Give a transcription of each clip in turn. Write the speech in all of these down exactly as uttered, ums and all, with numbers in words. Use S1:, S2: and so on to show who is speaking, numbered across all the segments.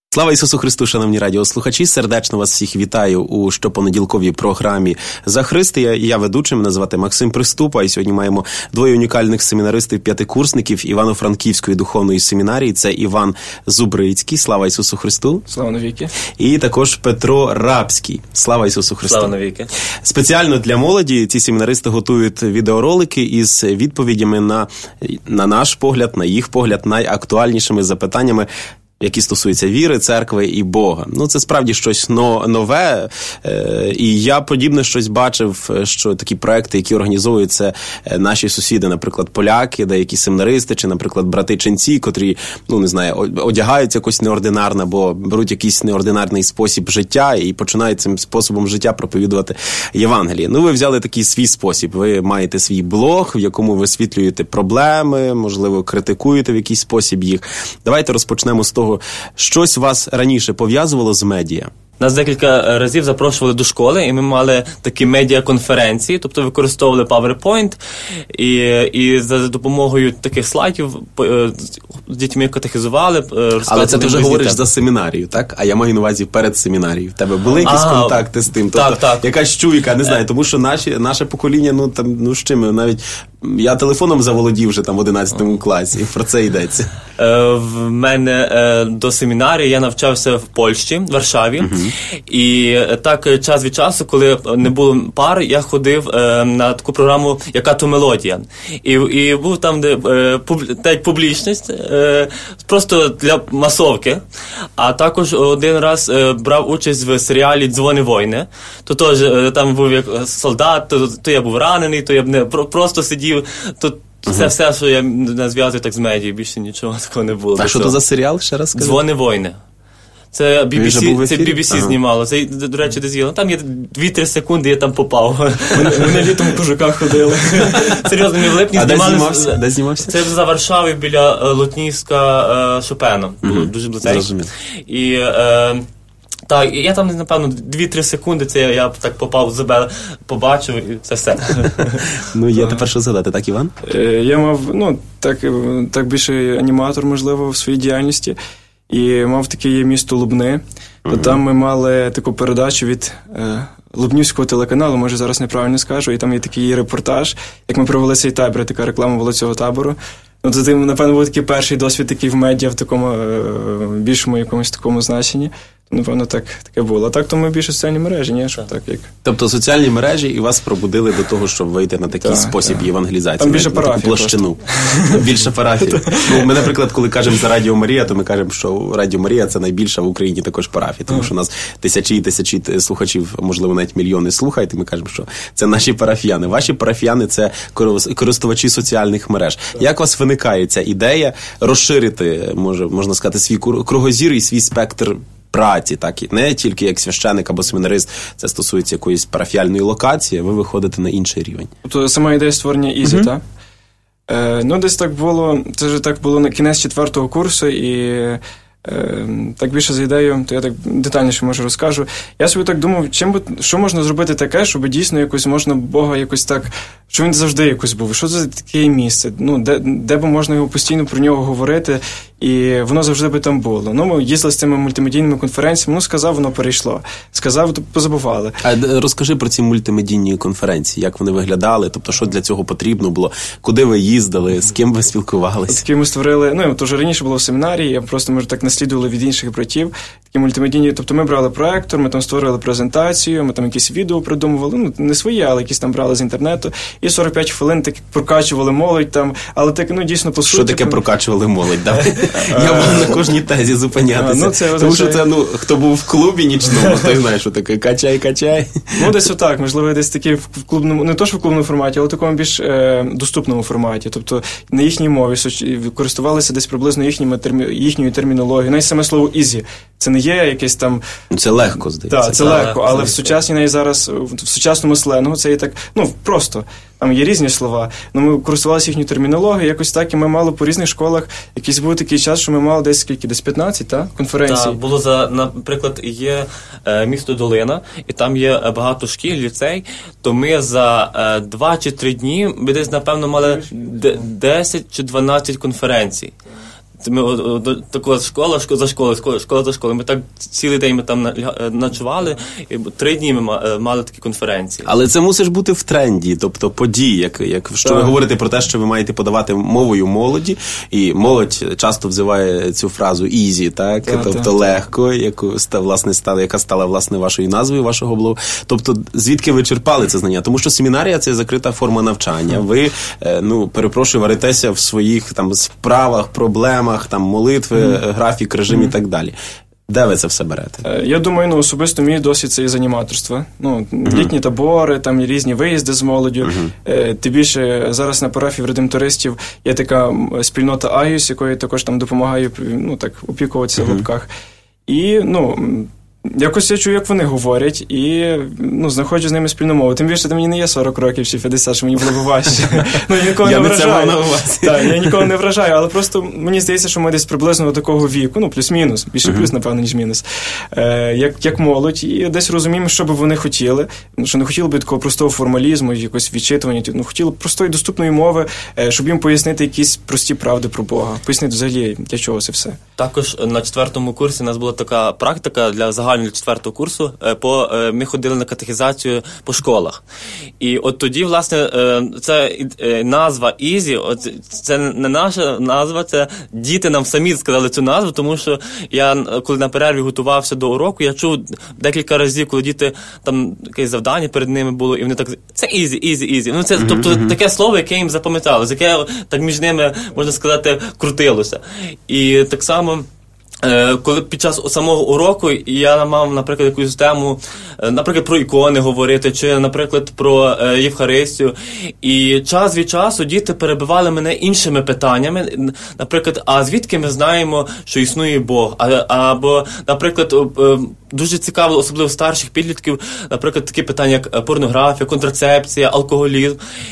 S1: Слава Ісусу Христу, шановні радіослухачі! Сердечно вас всіх вітаю у щопонеділковій програмі «За Христа». Я, я ведучий, мене звати Максим Приступа, і сьогодні маємо двоє унікальних семінаристів-п'ятикурсників Івано-Франківської духовної семінарії. Це Іван Зубрицький. Слава Ісусу Христу!
S2: Слава навіки!
S1: І також Петро Рабський. Слава Ісусу Христу!
S3: Слава навіки!
S1: Спеціально для молоді ці семінаристи готують відеоролики із відповідями на, на наш погляд, на їх погляд, найактуальнішими запитаннями, які стосуються віри, церкви і Бога. Ну, це справді щось нове, і я подібне щось бачив, що такі проекти, які організовуються наші сусіди, наприклад, поляки, деякі семінаристи, чи, наприклад, брати-ченці, котрі, ну, не знаю, одягаються якось неординарно, або беруть якийсь неординарний спосіб життя і починають цим способом життя проповідувати Євангеліє. Ну, ви взяли такий свій спосіб. Ви маєте свій блог, в якому висвітлюєте проблеми, можливо, критикуєте в якийсь спосіб їх. Давайте розпочнемо з того, щось вас раніше пов'язувало з медіа?
S3: Нас декілька разів запрошували до школи, і ми мали такі медіаконференції, тобто використовували PowerPoint, і, і за допомогою таких слайдів з дітьми катехизували.
S1: Але це ти вже говориш за семінарію, так? А я маю на увазі перед семінарією. В тебе були якісь а, контакти з тим? Тобто,
S3: так, так.
S1: Якась чуйка, не знаю, тому що наші, наше покоління, ну, там, ну, з чим, навіть я телефоном заволодів вже там в одинадцятому класі, про це йдеться.
S3: В мене до семінарії я навчався в Польщі, в Варшаві. Угу. І так час від часу, коли не було пар, я ходив е, на таку програму «Яка то мелодія». І, і був там, де е, пуб, та публічність, е, просто для масовки. А також один раз е, брав участь в серіалі «Дзвони війни». То теж е, там був як солдат, то, то я був ранений, то я не, про, просто сидів, то це uh-huh. все, що я не зв'язую так з медією, більше нічого такого не було.
S1: А що то за серіал, ще раз скажи?
S3: «Дзвони війни». Це бі бі сі, це бі бі сі ага. знімало. Це, до речі, де з'їло. Там є дві-три секунди, я там попав.
S2: Вони літом в кожуках ходили.
S3: Серйозно, ми в липні
S1: а
S3: знімали.
S1: Де знімався? Де знімався?
S3: Це за Варшавою біля Лотніська Шопена. Угу. Дуже близько. І е, так, я там, напевно, дві-три секунди, це я, я так попав в себе, побачив, і це все.
S1: Ну, є тепер що задати, так, Іван?
S2: Я мав, ну, так, так більше аніматор, можливо, в своїй діяльності. І мав таке є місто Лубни, то uh-huh. там ми мали таку передачу від е, Лубнівського телеканалу, може зараз неправильно скажу, і там є такий репортаж, як ми провели цей табір, така реклама була цього табору. Ну, це, напевно, був такий перший досвід такий в медіа в такому е, більшому якомусь такому значенні. Напевно, так таке було. А так, то ми більше соціальні мережі, ні? Щоб так, як...
S1: Тобто соціальні мережі і вас пробудили до того, щоб вийти на такий так, спосіб так. євангелізації.
S2: Там більше парафії.
S1: Площину. Більше парафії. Ну, ми, наприклад, коли кажемо за Радіо Марія, то ми кажемо, що Радіо Марія – це найбільша в Україні також парафія, тому що нас тисячі і тисячі слухачів, можливо, навіть мільйони слухають, і ми кажемо, що це наші парафіяни. Ваші парафіяни – це користувачі соціальних мереж. Як у вас виникає ця ідея розширити, може, можна сказати, свій кругозір і свій спектр праці, так, і не тільки як священик або семінарист, це стосується якоїсь парафіальної локації, ви виходите на інший рівень.
S2: Тобто сама ідея створення ІЗІ, uh-huh. так? Е, ну, десь так було, це вже так було на кінець четвертого курсу, і е, так більше за ідею, то я так детальніше, може, розкажу. Я собі так думав, чим би, що можна зробити таке, щоб дійсно якось можна Бога якось так, що він завжди якось був, що це таке місце, ну, де, де б можна його постійно про нього говорити, і воно завжди би там було. Ну, ми їздили з цими мультимедійними конференціями, ну, сказав, воно перейшло. Сказав, то позабували.
S1: А розкажи про ці мультимедійні конференції, як вони виглядали, тобто, що для цього потрібно було, куди ви їздили, з ким ви спілкувалися?
S2: Такі ми створили, ну, то вже раніше було в семінарії, я просто, може, так наслідували від інших братів, такі мультимедійні, тобто ми брали проектор, ми там створили презентацію, ми там якісь відео придумували, ну, не свої, але якісь там брали з інтернету, і сорок п'ять хвилин так прокачували молодь там, але так, ну, дійсно, по суті...
S1: Що таке прокачували молодь, давай? Я можу на кожній тезі зупинятися. Ну, це, тому що це, ну, хто був в клубі нічному, той знає, що таке качай-качай.
S2: Ну, десь отак, можливо, десь такі в клубному, не то, що в клубному форматі, але в такому більш е, доступному форматі. Тобто на їхній мові користувалися десь приблизно їхніми, термі, їхньою термінологією. Навіть саме слово «ізі». Це не є якесь там...
S1: Це легко, здається.
S2: Так, це так, легко, але в сучасній навіть зараз, в сучасному сленгу це є так, ну, просто. Там є різні слова, але ми користувалися їхньою термінологією, якось так, і ми мали по різних школах, якийсь був такий час, що ми мали десь скільки, десь п'ятнадцять, так, конференцій.
S3: Так, було за, наприклад, є е, місто Долина, і там є багато шкіл, ліцей, то ми за е, два чи три дні, ми десь, напевно, мали десять чи дванадцять конференцій. Ми така школа, школа за школою, школа, школа за школою. Ми так цілий день ми там ночували, і три дні ми мали такі конференції.
S1: Але це мусиш бути в тренді, тобто подій, як, як що ви говорите про те, що ви маєте подавати мовою молоді, і молодь часто взиває цю фразу «easy», так?
S2: Так,
S1: тобто
S2: так,
S1: легко, яку, власне, стала, яка стала, власне, вашою назвою, вашого блогу. Тобто, звідки ви черпали це знання? Тому що семінарія – це закрита форма навчання. Ви, ну, перепрошую, варитеся в своїх там справах, проблемах, там, молитви, mm. графік, режим mm. і так далі. Де ви це все берете?
S2: Я думаю, ну, особисто мій досвід це із аніматорства. Ну, mm-hmm. літні табори, там різні виїзди з молоддю. Mm-hmm. Тим більше зараз на парафії в редемтористів є така спільнота Агіус, якої також там допомагаю, ну, так, опікуватися mm-hmm. в лапках. І, ну, якось я чую, як вони говорять, і, ну, знаходжу з ними спільну мову. Тим більше, мені не є сорок років чи п'ятдесят, що мені було б важче. Ну, я нікого не вражаю. Так, я нікого не вражаю, але просто мені здається, що ми десь приблизно до такого віку, ну, плюс-мінус, більше плюс, напевно, ніж мінус, е, як, як молодь, і десь розуміємо, що би вони хотіли, що не хотіли би такого простого формалізму, якогось відчитування, ну, хотіли простої, доступної мови, е, щоб їм пояснити якісь прості правди про Бога, пояснити взагалі, для чого це все.
S3: Також на четвертому курсі у нас була така практика для загального четвертого курсу, по, ми ходили на катехізацію по школах. І от тоді, власне, ця назва «Easy», от це не наша назва, це діти нам самі сказали цю назву, тому що я, коли на перерві готувався до уроку, я чув декілька разів, коли діти, там якесь завдання перед ними було, і вони так, це «Easy, Easy, Easy». Ну, це, mm-hmm. тобто, таке слово, яке їм запам'яталося, яке так між ними, можна сказати, крутилося. І так само, коли під час самого уроку я мав, наприклад, якусь тему, наприклад, про ікони говорити, чи, наприклад, про Євхаристію, і час від часу діти перебивали мене іншими питаннями, наприклад, а звідки ми знаємо, що існує Бог? А, або, наприклад, дуже цікаво, особливо старших підлітків, наприклад, такі питання, як порнографія, контрацепція, алкоголізм.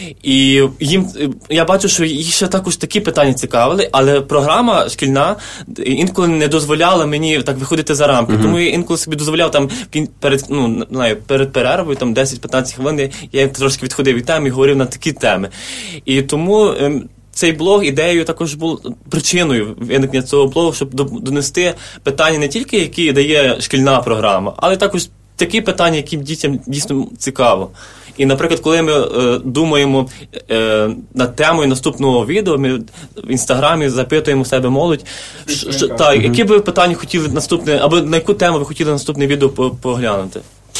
S3: І їм, я бачу, що їх ще також такі питання цікавили, але програма шкільна інколи не дозволяла мені так виходити за рамки. Uh-huh. Тому я інколи собі дозволяв там перед, ну, знаю, перед перервою, там десять-п'ятнадцять хвилин, я трошки відходив від теми і говорив на такі теми. І тому ем, цей блог ідеєю також був причиною виникнення цього блогу, щоб донести питання не тільки, які дає шкільна програма, але також такі питання, які дітям дійсно цікаво. І, наприклад, коли ми е, думаємо е, над темою наступного відео, ми в Інстаграмі запитуємо себе молодь, ш, ш, та, mm-hmm. які б ви питання хотіли наступне, або на яку тему ви хотіли наступне відео поглянути?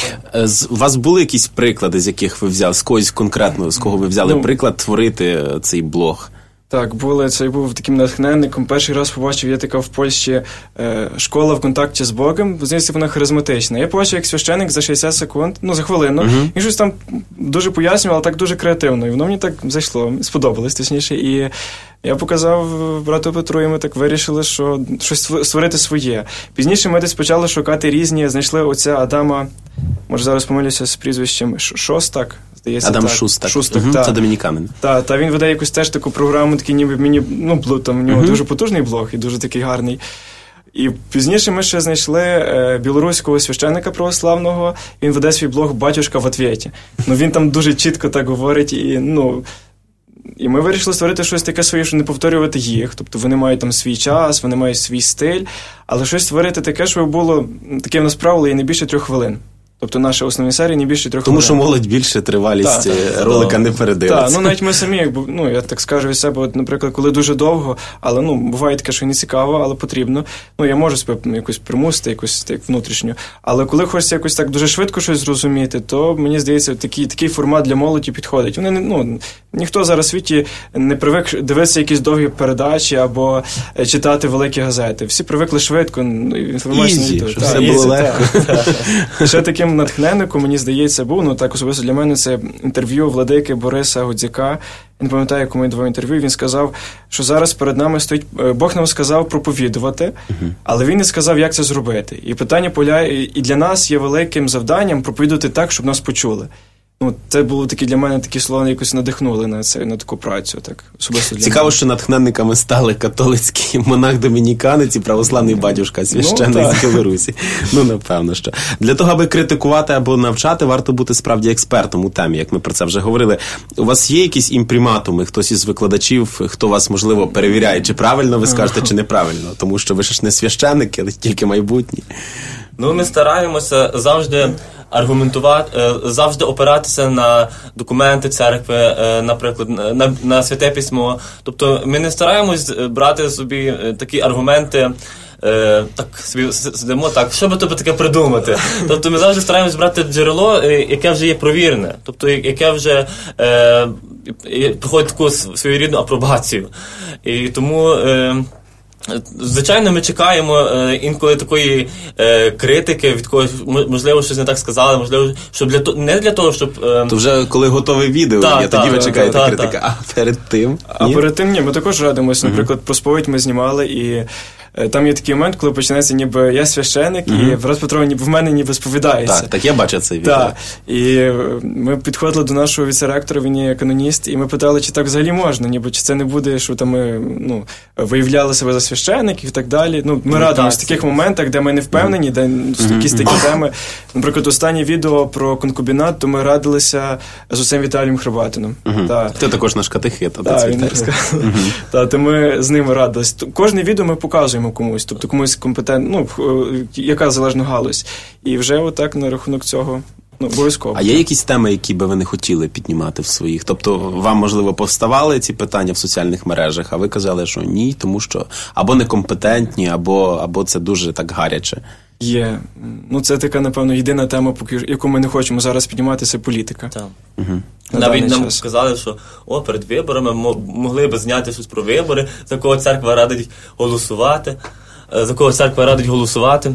S1: У вас були якісь приклади, з яких ви взяли, з когось конкретно, з кого ви взяли ну, приклад творити цей блог?
S2: Так, були, це був таким натхненником. Перший раз побачив, є така в Польщі е, школа в контакті з Богом. Здається, вона харизматична. Я побачив, як священик за шістдесят секунд, ну, за хвилину, uh-huh. і щось там дуже пояснював, але так дуже креативно. І воно мені так зайшло, сподобалось, точніше. І я показав брату Петру, і ми так вирішили, що щось створити своє. Пізніше ми десь почали шукати різні, знайшли оця Адама, може зараз помилюся з прізвищем Шостак. Здається,
S1: Адам
S2: так.
S1: Шустак.
S2: Шустак,
S1: угу,
S2: та.
S1: Це домініканин.
S2: Так, та, він веде якусь теж таку програму, такий ніби мені, ну, там у нього угу. дуже потужний блог і дуже такий гарний. І пізніше ми ще знайшли е, білоруського священника православного, він веде свій блог «Батюшка в отвєті». Ну, він там дуже чітко так говорить, і, ну, і ми вирішили створити щось таке своє, що не повторювати їх. Тобто вони мають там свій час, вони мають свій стиль, але щось створити таке, щоб було, таке в нас правило, є не більше трьох хвилин. Тобто наші основні серії не більше трьох
S1: Тому
S2: хвилин.
S1: Тому що молодь більше тривалість та, ролика та, не передивиться.
S2: Так, ну навіть ми самі, якби, ну я так скажу від себе, от, наприклад, коли дуже довго, але ну буває таке, що не цікаво, але потрібно. Ну я можу себе ну, якось примусити, якось так внутрішньо. Але коли хочеться якось так дуже швидко щось зрозуміти, то мені здається, такий, такий формат для молоді підходить. Вони ну ніхто зараз в світі не привик дивитися якісь довгі передачі або читати великі газети. Всі привикли швидко, інформацію не
S1: йдуть. Все було легко.
S2: Ще таким натхненником, мені здається, був, ну так особисто для мене, це інтерв'ю владики Бориса Гудзяка. Я не пам'ятаю, кому я давав інтерв'ю, він сказав, що зараз перед нами стоїть, Бог нам сказав проповідувати, uh-huh. але він не сказав, як це зробити. І питання полягає, і для нас є великим завданням проповідувати так, щоб нас почули. Ну, це було такі для мене такі слова, якось надихнули на це, на таку працю. Так, особисто для
S1: Цікаво,
S2: мене.
S1: що натхненниками стали католицький монах-домініканець і православний батюшка, священник
S2: ну,
S1: з Білорусі. Ну, напевно, що. Для того, аби критикувати або навчати, варто бути справді експертом у темі, як ми про це вже говорили. У вас є якісь імпріматуми, хтось із викладачів, хто вас, можливо, перевіряє, чи правильно ви скажете, чи неправильно? Тому що ви ж не священники, але тільки майбутні.
S3: Ну, ми стараємося завжди аргументувати, завжди опиратися на документи церкви, наприклад, на, на Святе Письмо. Тобто ми не стараємось брати собі такі аргументи, так собі сидимо, так, що би тобі таке придумати. Тобто ми завжди стараємось брати джерело, яке вже є провірене, тобто яке вже е, проходить таку своєрідну апробацію. І тому... Е, Звичайно, ми чекаємо е, інколи такої е, критики від когось, можливо, щось не так сказали, можливо, щоб для того, не для того, щоб... Е...
S1: То вже коли готове відео,
S3: та,
S1: є,
S3: та,
S1: тоді
S3: та,
S1: ви чекаєте
S3: та,
S1: критики,
S3: та.
S1: а перед тим?
S2: А
S1: ні?
S2: перед тим, ні, ми також радимося, наприклад, про сповідь ми знімали, і там є такий момент, коли починається, ніби я священик, uh-huh. і Тарас Петро ніби в мене ніби сповідається.
S1: Так, так я бачив це відео.
S2: Так, і ми підходили до нашого віце-ректора, він є каноніст, і ми питали, чи так взагалі можна, ніби чи це не буде, що там ми ну, виявляли себе за священиків і так далі. Ну, ми радимося в таких моментах, де ми не впевнені, де uh-huh. якісь такі теми. Наприклад, останнє відео про конкубінат, то ми радилися з отцем Віталієм Хребатином.
S1: Uh-huh.
S2: Так.
S1: Ти також наш катехет.
S2: Так, він розказав. Uh-huh. Так, то ми з ними радилися. Кожне відео ми показуємо комусь, тобто комусь компетентно, ну, яка залежна галузь. І вже отак на рахунок цього, ну, обов'язково.
S1: А є якісь теми, які би ви не хотіли піднімати в своїх? Тобто вам, можливо, повставали ці питання в соціальних мережах, а ви казали, що ні, тому що або некомпетентні, або, або це дуже так гаряче?
S2: Є. Ну, це така, напевно, єдина тема, яку ми не хочемо зараз піднімати, це політика.
S3: Так.
S1: Угу.
S3: Навіть нам час. Сказали, що о, перед виборами могли б зняти щось про вибори, за кого церква радить голосувати, за кого церква радить голосувати.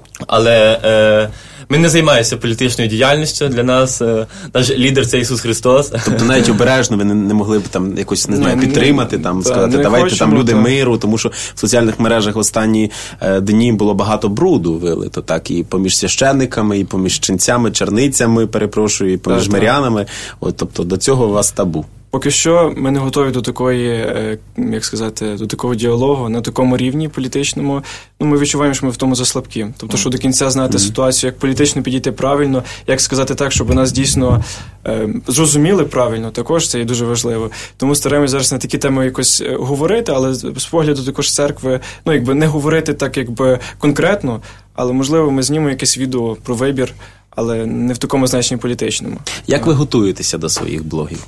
S3: Але е, ми не займаємося політичною діяльністю. Для нас е, наш лідер – це Ісус Христос.
S1: Тобто навіть обережно ви не, не могли б там якось, не знаю, підтримати, там,
S2: та,
S1: сказати, давайте
S2: хочемо,
S1: там люди
S2: та.
S1: миру, тому що в соціальних мережах останні е, дні було багато бруду вилито, так, і поміж священниками, і поміж ченцями, черницями, перепрошую, і поміж та, мирянами. От, тобто до цього у вас табу.
S2: Поки що ми не готові до такої, як сказати, до такого діалогу на такому рівні політичному. Ну, ми відчуваємо, що ми в тому заслабкі. Тобто, що до кінця знати mm-hmm. ситуацію, як політично підійти правильно, як сказати так, щоб нас дійсно е, зрозуміли правильно, також це є дуже важливо. Тому стараємося зараз на такі теми якось говорити, але з погляду також церкви, ну, якби не говорити так, якби конкретно, але, можливо, ми знімемо якесь відео про вибір, але не в такому значенні політичному.
S1: Як ви готуєтеся до своїх блогів?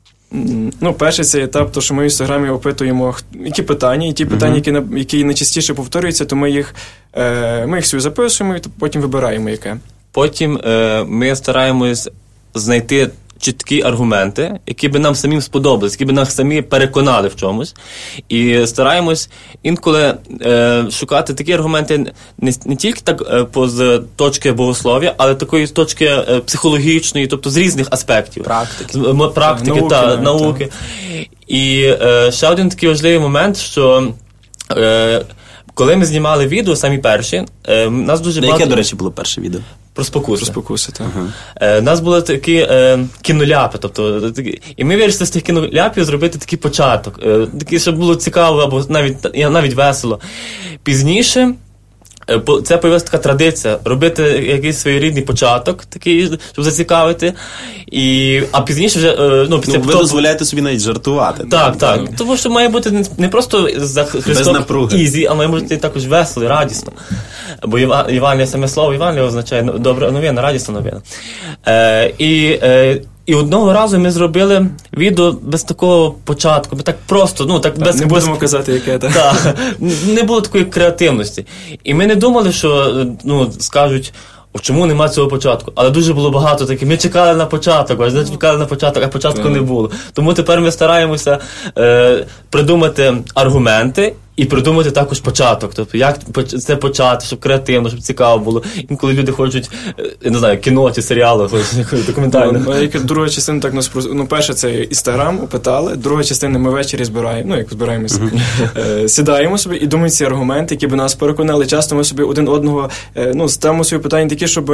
S2: Ну, перший цей етап, то, що ми в Інстаграмі опитуємо, які питання, і ті питання, uh-huh. які, які найчастіше повторюються, то ми їх, е, ми їх собі записуємо і потім вибираємо, яке.
S3: Потім е, ми стараємось знайти чіткі аргументи, які би нам самим сподобались, які би нас самі переконали в чомусь. І стараємось інколи е, шукати такі аргументи не, не тільки так е, по з точки богослов'я, але такої з точки е, психологічної, тобто з різних аспектів.
S1: Практики.
S3: З, м, практики,
S2: науки,
S3: та,
S2: навіть,
S3: науки. Та. І е, ще один такий важливий момент, що е, коли ми знімали відео, самі перші, е, нас дуже
S1: багато...
S3: багато...
S1: Яке, до речі, було перше відео?
S3: Про спокуси.
S2: Про спокуси, так.
S3: Uh-huh. Е, нас були такі е, кіноляпи, тобто, такі, і ми вирішили з тих кіноляпів зробити такий початок, е, такий, щоб було цікаво або навіть, навіть весело. Пізніше е, по, це появилася така традиція робити якийсь своєрідний початок, такий, щоб зацікавити, і, а пізніше вже... Е, ну,
S1: ну, ви
S3: хто...
S1: дозволяєте собі навіть жартувати.
S3: Так, так, так. Тому що має бути не, не просто за Христом ізі, а має бути також весело і радісно. Бо Євангелія, саме слово Євангелія означає добра новина, радісна новина. Е, і, е, і одного разу ми зробили відео без такого початку, так просто, ну, так,
S2: так
S3: без...
S2: Не будемо казати, яке, так.
S3: Так, не було такої креативності. І ми не думали, що, ну, скажуть, чому нема цього початку? Але дуже було багато таких. Ми чекали на початок, аж не чекали на початок, а початку не було. Тому тепер ми стараємося е, придумати аргументи І придумати також початок. Тобто, як це почати, щоб креативно, щоб цікаво було. Інколи люди хочуть, я не знаю, кіно чи серіали, документальне.
S2: Ну, як друга частина так нас просто... Ну, перша це Інстаграм опитали, друга частина ми ввечері збираємо, ну, як збираємося, uh-huh. сідаємо собі і думаємо ці аргументи, які б нас переконали. Часто ми собі один одного, ну, ставимо свої питання такі, щоб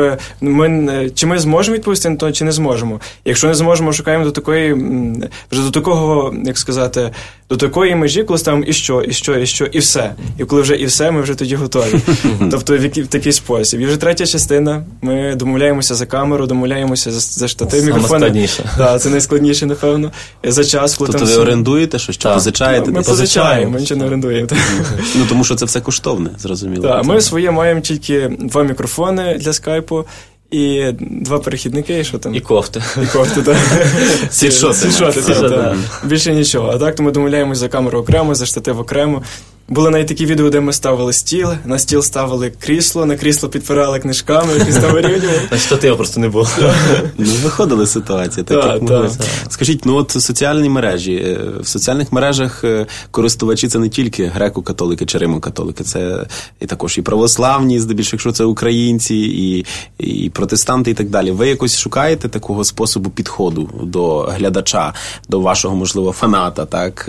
S2: ми, чи ми зможемо відповісти на то, чи не зможемо. Якщо не зможемо, шукаємо до такої, вже до такого, як сказати, до такої межі, коли ставимо і що, і що, і що, і все. І коли вже і все, ми вже тоді готові. Тобто в, який, в такий спосіб. І вже третя частина, ми домовляємося за камеру, домовляємося за, за штатив, мікрофон.
S3: Саме складніше.
S2: Так, це найскладніше, напевно. За час, коли
S1: тобто
S2: там...
S1: ви орендуєте щось, чи позичаєте?
S2: Ми позичаємо, ми нічого не орендуємо.
S1: Ну, тому що це все коштовне, зрозуміло.
S2: Так, ми своє маємо тільки два мікрофони для скайпу, і два перехідники, і що там?
S3: І кофти.
S2: І кофти, так.
S1: Світшоти.
S2: Світшоти, так. Більше нічого. А так, то ми домовляємось за камеру окремо, за штатив окремо. Були навіть такі відео, де ми ставили стіл, на стіл ставили крісло, на крісло підпирали книжками, якісь там вирівнювали.
S3: На штатива просто не було.
S1: Ну, виходили ситуації, так як могли. Скажіть, ну от соціальні мережі, в соціальних мережах користувачі це не тільки греко-католики чи римо-католики, це і також і православні, здебільшого, якщо це українці, і, і протестанти і так далі. Ви якось шукаєте такого способу підходу до глядача, до вашого, можливо, фаната, так,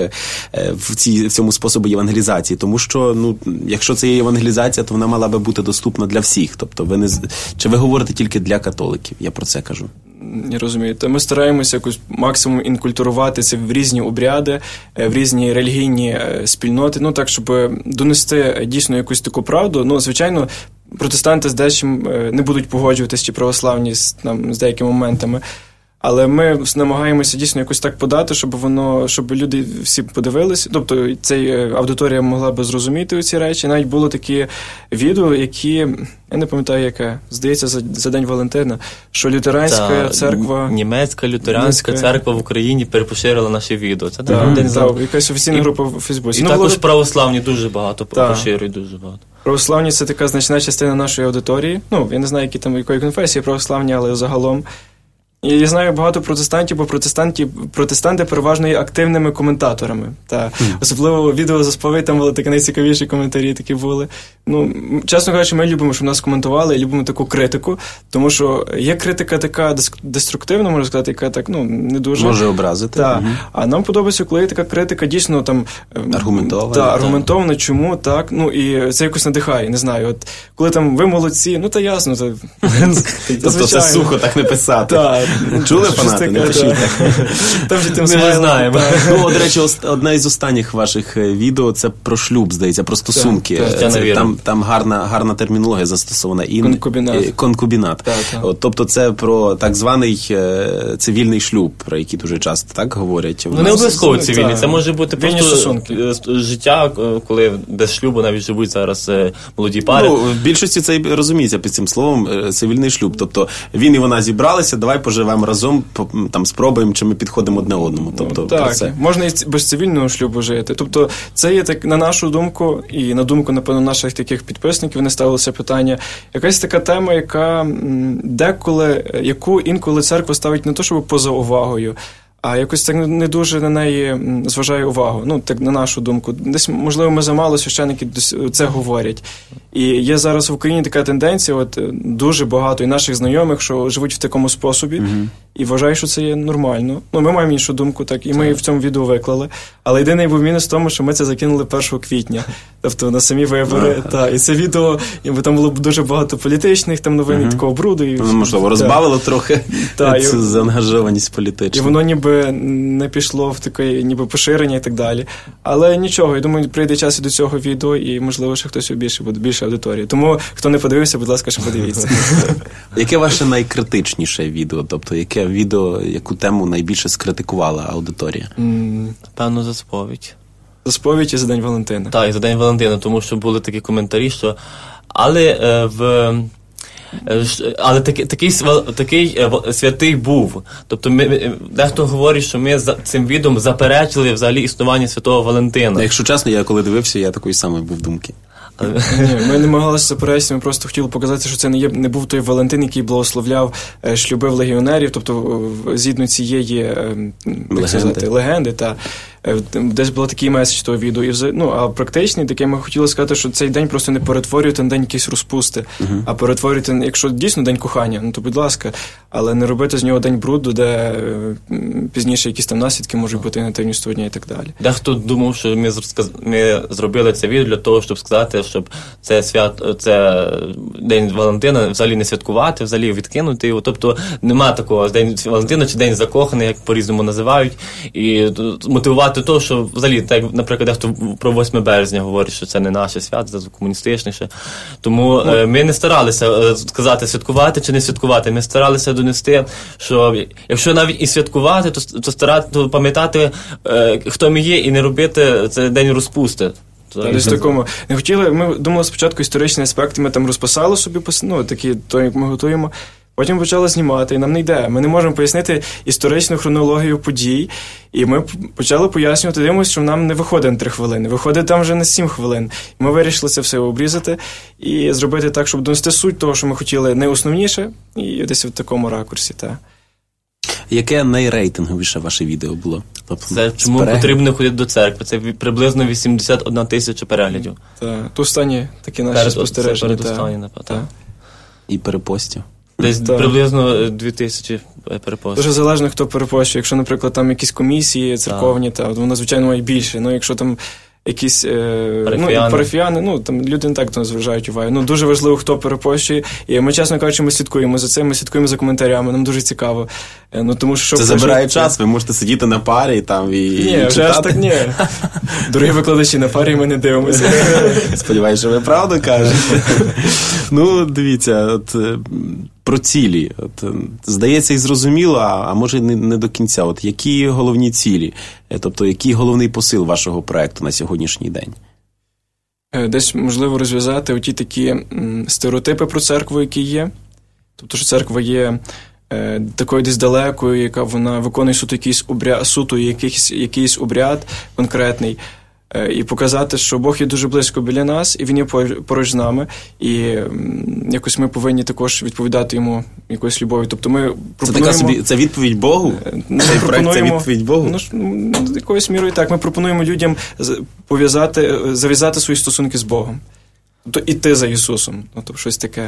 S1: в, цій, в цьому способі євангелізації? Тому що, ну, якщо це є євангелізація, то вона мала би бути доступна для всіх. Тобто, ви не чи ви говорите тільки для католиків? Я про це кажу.
S2: Не розумію. Ми стараємося якось максимум інкультурувати це в різні обряди, в різні релігійні спільноти, ну так, щоб донести дійсно якусь таку правду. Ну, звичайно, протестанти з дечим не будуть погоджуватися, чи православні з, там, з деякими моментами. Але ми намагаємося дійсно якось так подати, щоб воно, щоб люди всі подивилися. Тобто, ця аудиторія могла би зрозуміти ці речі. Навіть було такі відео, які, я не пам'ятаю, яке, здається, за, за День Валентина, що лютеранська Та, церква...
S3: Німецька лютеранська німецька... церква в Україні перепоширила наші відео. Це
S2: так, день та, якась офіційна і, група в Фейсбуці.
S3: І
S2: ну,
S3: також
S2: було...
S3: православні дуже багато поширюють, дуже багато.
S2: Православні – це така значна частина нашої аудиторії. Ну, я не знаю, які там, якої конфесії православні, але загалом. І я знаю багато протестантів, бо протестанти, протестанти переважно є активними коментаторами. Та mm. особливо відео за сповідь, там були такі найцікавіші коментарі такі були. Ну, чесно кажучи, ми любимо, щоб нас коментували, і любимо таку критику, тому що є критика така деструктивна, можна сказати, яка так, ну, не дуже...
S1: Може образити.
S2: Так. Mm-hmm. А нам подобається, коли є така критика дійсно там...
S1: Аргументована.
S2: Так, аргументована, чому, так, ну, і це якось надихає, не знаю. От, коли там ви молодці, ну, та ясно, це...
S1: Тобто це сухо так не писати.
S2: Так.
S1: Чули, фанати? Не пишіть так.
S2: Там же тим
S3: Ми не знаємо.
S1: Ну, до речі, одне із останніх ваших відео, це про шлюб, здається, про стосунки. Там, там гарна, гарна термінологія застосована.
S2: Конкубінат.
S1: Конкубінат. Так, так. От, тобто це про так званий е, цивільний шлюб, про який дуже часто так говорять.
S3: Ну, не обов'язково цивільний. Це може бути просто життя, коли без шлюбу навіть живуть зараз молоді пари.
S1: Ну, в більшості це і розуміється під цим словом цивільний шлюб. Тобто він і вона зібралися, давай поживемо разом, там спробуємо, чи ми підходимо одне одному. Тобто,
S2: ну, так, це. Можна і без цивільного шлюбу жити. Тобто це є, так, на нашу думку, і на думку, напевно, наших таких підписників, вони ставилися питання, якась така тема, яка деколи, яку інколи церква ставить не то, щоб поза увагою, а якось так не дуже на неї зважає увагу. Ну, так, на нашу думку. Десь, можливо, ми замало священники це говорять. І є зараз в Україні така тенденція, от дуже багато і наших знайомих, що живуть в такому способі, mm-hmm. і вважають, що це є нормально. Ну, ми маємо іншу думку, так, і ми так. в цьому відео виклали. Але єдиний був мінус в тому, що ми це закинули першого квітня, тобто на самі вибори. Mm-hmm. Та, і це відео, і там було дуже багато політичних там новин, mm-hmm. такого бруду. І,
S1: ну, можливо, розбавило та. трохи та, цю і, заангажованість політичну.
S2: І воно ніби не пішло в таке ніби поширення і так далі. Але нічого, я думаю, прийде час і до цього відео, і, можливо, ще хтось більше буде, більше аудиторії. Тому, хто не подивився, будь ласка, ще подивіться.
S1: Яке ваше найкритичніше відео? Тобто, яке відео, яку тему найбільше скритикувала аудиторія?
S3: Певно, за сповідь.
S2: За сповідь і за День Валентина.
S3: Так, і за День Валентина, тому що були такі коментарі, що... Але е, в... Але такий, такий, такий святий був. Тобто ми, дехто говорить, що ми за цим відео заперечили взагалі існування Святого Валентина.
S1: Якщо чесно, я коли дивився, я такої самої був думки.
S2: Ні, ми не намагалися заперечити, ми просто хотіли показати, що це не, є, не був той Валентин, який благословляв е, шлюби в легіонерів, тобто згідно цієї е,
S1: легенди.
S2: Сказати, легенди та Десь був такий меседж того відео. І, ну, а практичний, такий ми хотіли сказати, що цей день просто не перетворювати на день якісь розпусти, uh-huh. а перетворювати, якщо дійсно день кохання, ну то будь ласка, але не робити з нього день бруду, де е, пізніше якісь там наслідки можуть бути негативні сьогодні і так далі.
S3: Дехто думав, що ми, ми зробили це відео для того, щоб сказати, щоб це свят, це День Валентина взагалі не святкувати, взагалі відкинути його. Тобто нема такого День Валентина чи День закоханий, як по-різному називають. І мотивувати того, що взагалі, так, наприклад, дехто про восьме березня говорить, що це не наше свято, це комуністичне ще. Тому ну, ми не старалися сказати, святкувати чи не святкувати. Ми старалися донести, що якщо навіть і святкувати, то, то старати то пам'ятати, хто ми є, і не робити це день розпусти.
S2: Десь такому. Не хотіли, ми думали спочатку історичні аспекти, ми там розписали собі, ну, такі, то, як ми готуємо. Потім почали знімати, і нам не йде. Ми не можемо пояснити історичну хронологію подій, і ми почали пояснювати, дивимося, що нам не виходить на три хвилини, виходить там вже на сім хвилин. І ми вирішили це все обрізати і зробити так, щоб донести суть того, що ми хотіли найосновніше, і десь в такому ракурсі, так.
S1: Яке найрейтинговіше ваше відео було?
S3: Тобто, це чому перегляд? Потрібно ходити до церкви. Це приблизно вісімдесят одна тисяча переглядів.
S2: Так, то останні такі наші перед, спостереження.
S3: Перед останні, напевно.
S1: І перепостів.
S3: Десь так. Приблизно дві тисячі перепостів.
S2: Дуже залежно, хто перепощує. Якщо, наприклад, там якісь комісії церковні, та воно, звичайно, має більше. Ну, якщо там якісь е, парафіяни. Ну, парафіяни, ну, там люди не так то зважають увагу. Ну, дуже важливо, хто перепощує. І ми, чесно кажучи, ми слідкуємо за цим, ми слідкуємо за коментарями, нам дуже цікаво. Е, ну, тому що,
S1: це
S2: що
S1: забирає що... час, ви можете сидіти на парі там і
S2: Ні, вже аж так ні. Дорогі викладачі, на парі ми не дивимося.
S1: Сподіваюся, що ви правду кажете. Ну, дивіться, от про цілі. От, здається, і зрозуміло, а може не, не до кінця. От які головні цілі? Тобто, який головний посил вашого проекту на сьогоднішній день?
S2: Десь можливо розв'язати оті такі м, стереотипи про церкву, які є. Тобто, що церква є е, такою десь далекою, яка вона виконує суто якийсь обряд, суто якийсь, якийсь обряд конкретний. І показати, що Бог є дуже близько біля нас, і Він є поруч з нами, і якось ми повинні також відповідати Йому якоюсь любов'ю. Тобто ми пропонуємо...
S1: Це така собі, це відповідь Богу? Цей проект – це відповідь Богу?
S2: Ну, якоюсь мірою так. Ми пропонуємо людям пов'язати, зав'язати свої стосунки з Богом. Тобто іти за Ісусом. Тобто щось таке.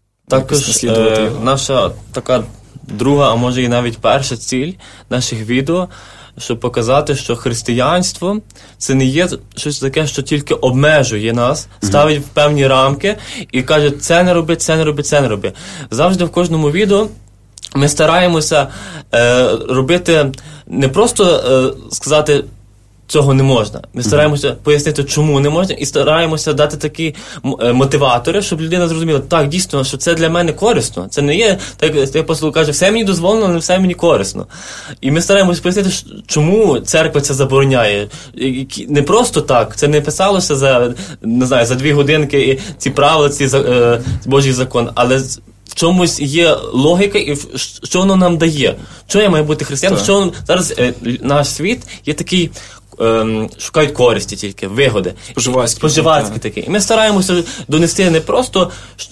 S3: Також е, наша така друга, а може і навіть перша ціль наших відео – щоб показати, що християнство – це не є щось таке, що тільки обмежує нас, ставить в певні рамки і каже, це не роби, це не роби, це не роби. Завжди в кожному відео ми стараємося е, робити, не просто е, сказати, цього не можна. Ми стараємося mm-hmm. пояснити, чому не можна, і стараємося дати такі мотиватори, щоб людина зрозуміла, так, дійсно, що це для мене корисно. Це не є, так як апостол каже, все мені дозволено, але все мені корисно. І ми стараємося пояснити, чому церква це забороняє. Не просто так, це не писалося за, не знаю, за дві годинки і ці правила, ці е, Божий закон, але в чомусь є логіка, і що воно нам дає. Що я маю бути християном? Що зараз е, наш світ є такий, ем, шукають користі тільки, вигоди.
S2: Споживацькі.
S3: Споживацькі такі. І ми стараємося донести не просто,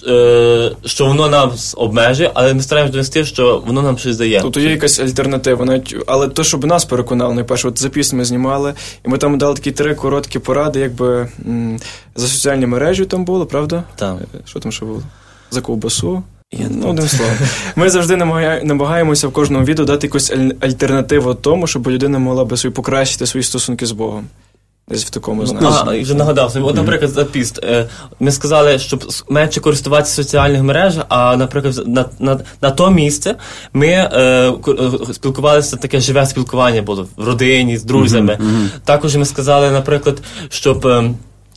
S3: е, що воно нас обмежує, але ми стараємося донести, що воно нам щось дає.
S2: Тобто є якась альтернатива. Навіть, але то, щоб нас переконало, найперше, от запис ми знімали, і ми там дали такі три короткі поради, якби м, за соціальні мережі там було, правда?
S3: Так.
S2: Що там ще було? За ковбасу. Ну, одним словом. Ми завжди намагаємося в кожному відео дати якусь альтернативу тому, щоб людина могла би собі покращити свої стосунки з Богом. Десь в такому значенні.
S3: А, вже нагадав. От, наприклад, за піст. Ми сказали, щоб менше користуватися соціальних мереж, а, наприклад, на, на, на то місце ми е, спілкувалися, таке живе спілкування було в родині, з друзями. Mm-hmm. Mm-hmm. Також ми сказали, наприклад, щоб... Е,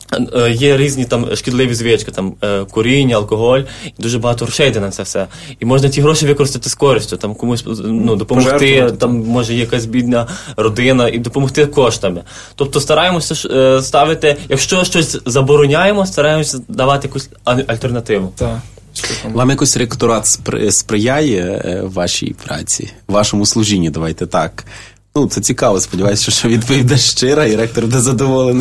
S3: є різні там шкідливі звички, там куріння, алкоголь, і дуже багато грошей йде на це все. І можна ті гроші використати з користю, там комусь ну, допомогти, там може якась бідна родина, і допомогти коштами. Тобто стараємося ставити, якщо щось забороняємо, стараємося давати якусь альтернативу.
S2: Так.
S1: Вам якось ректорат сприяє вашій праці, вашому служінні, давайте так. Ну, це цікаво, сподіваюся, що відповідь буде щира і ректор буде задоволений.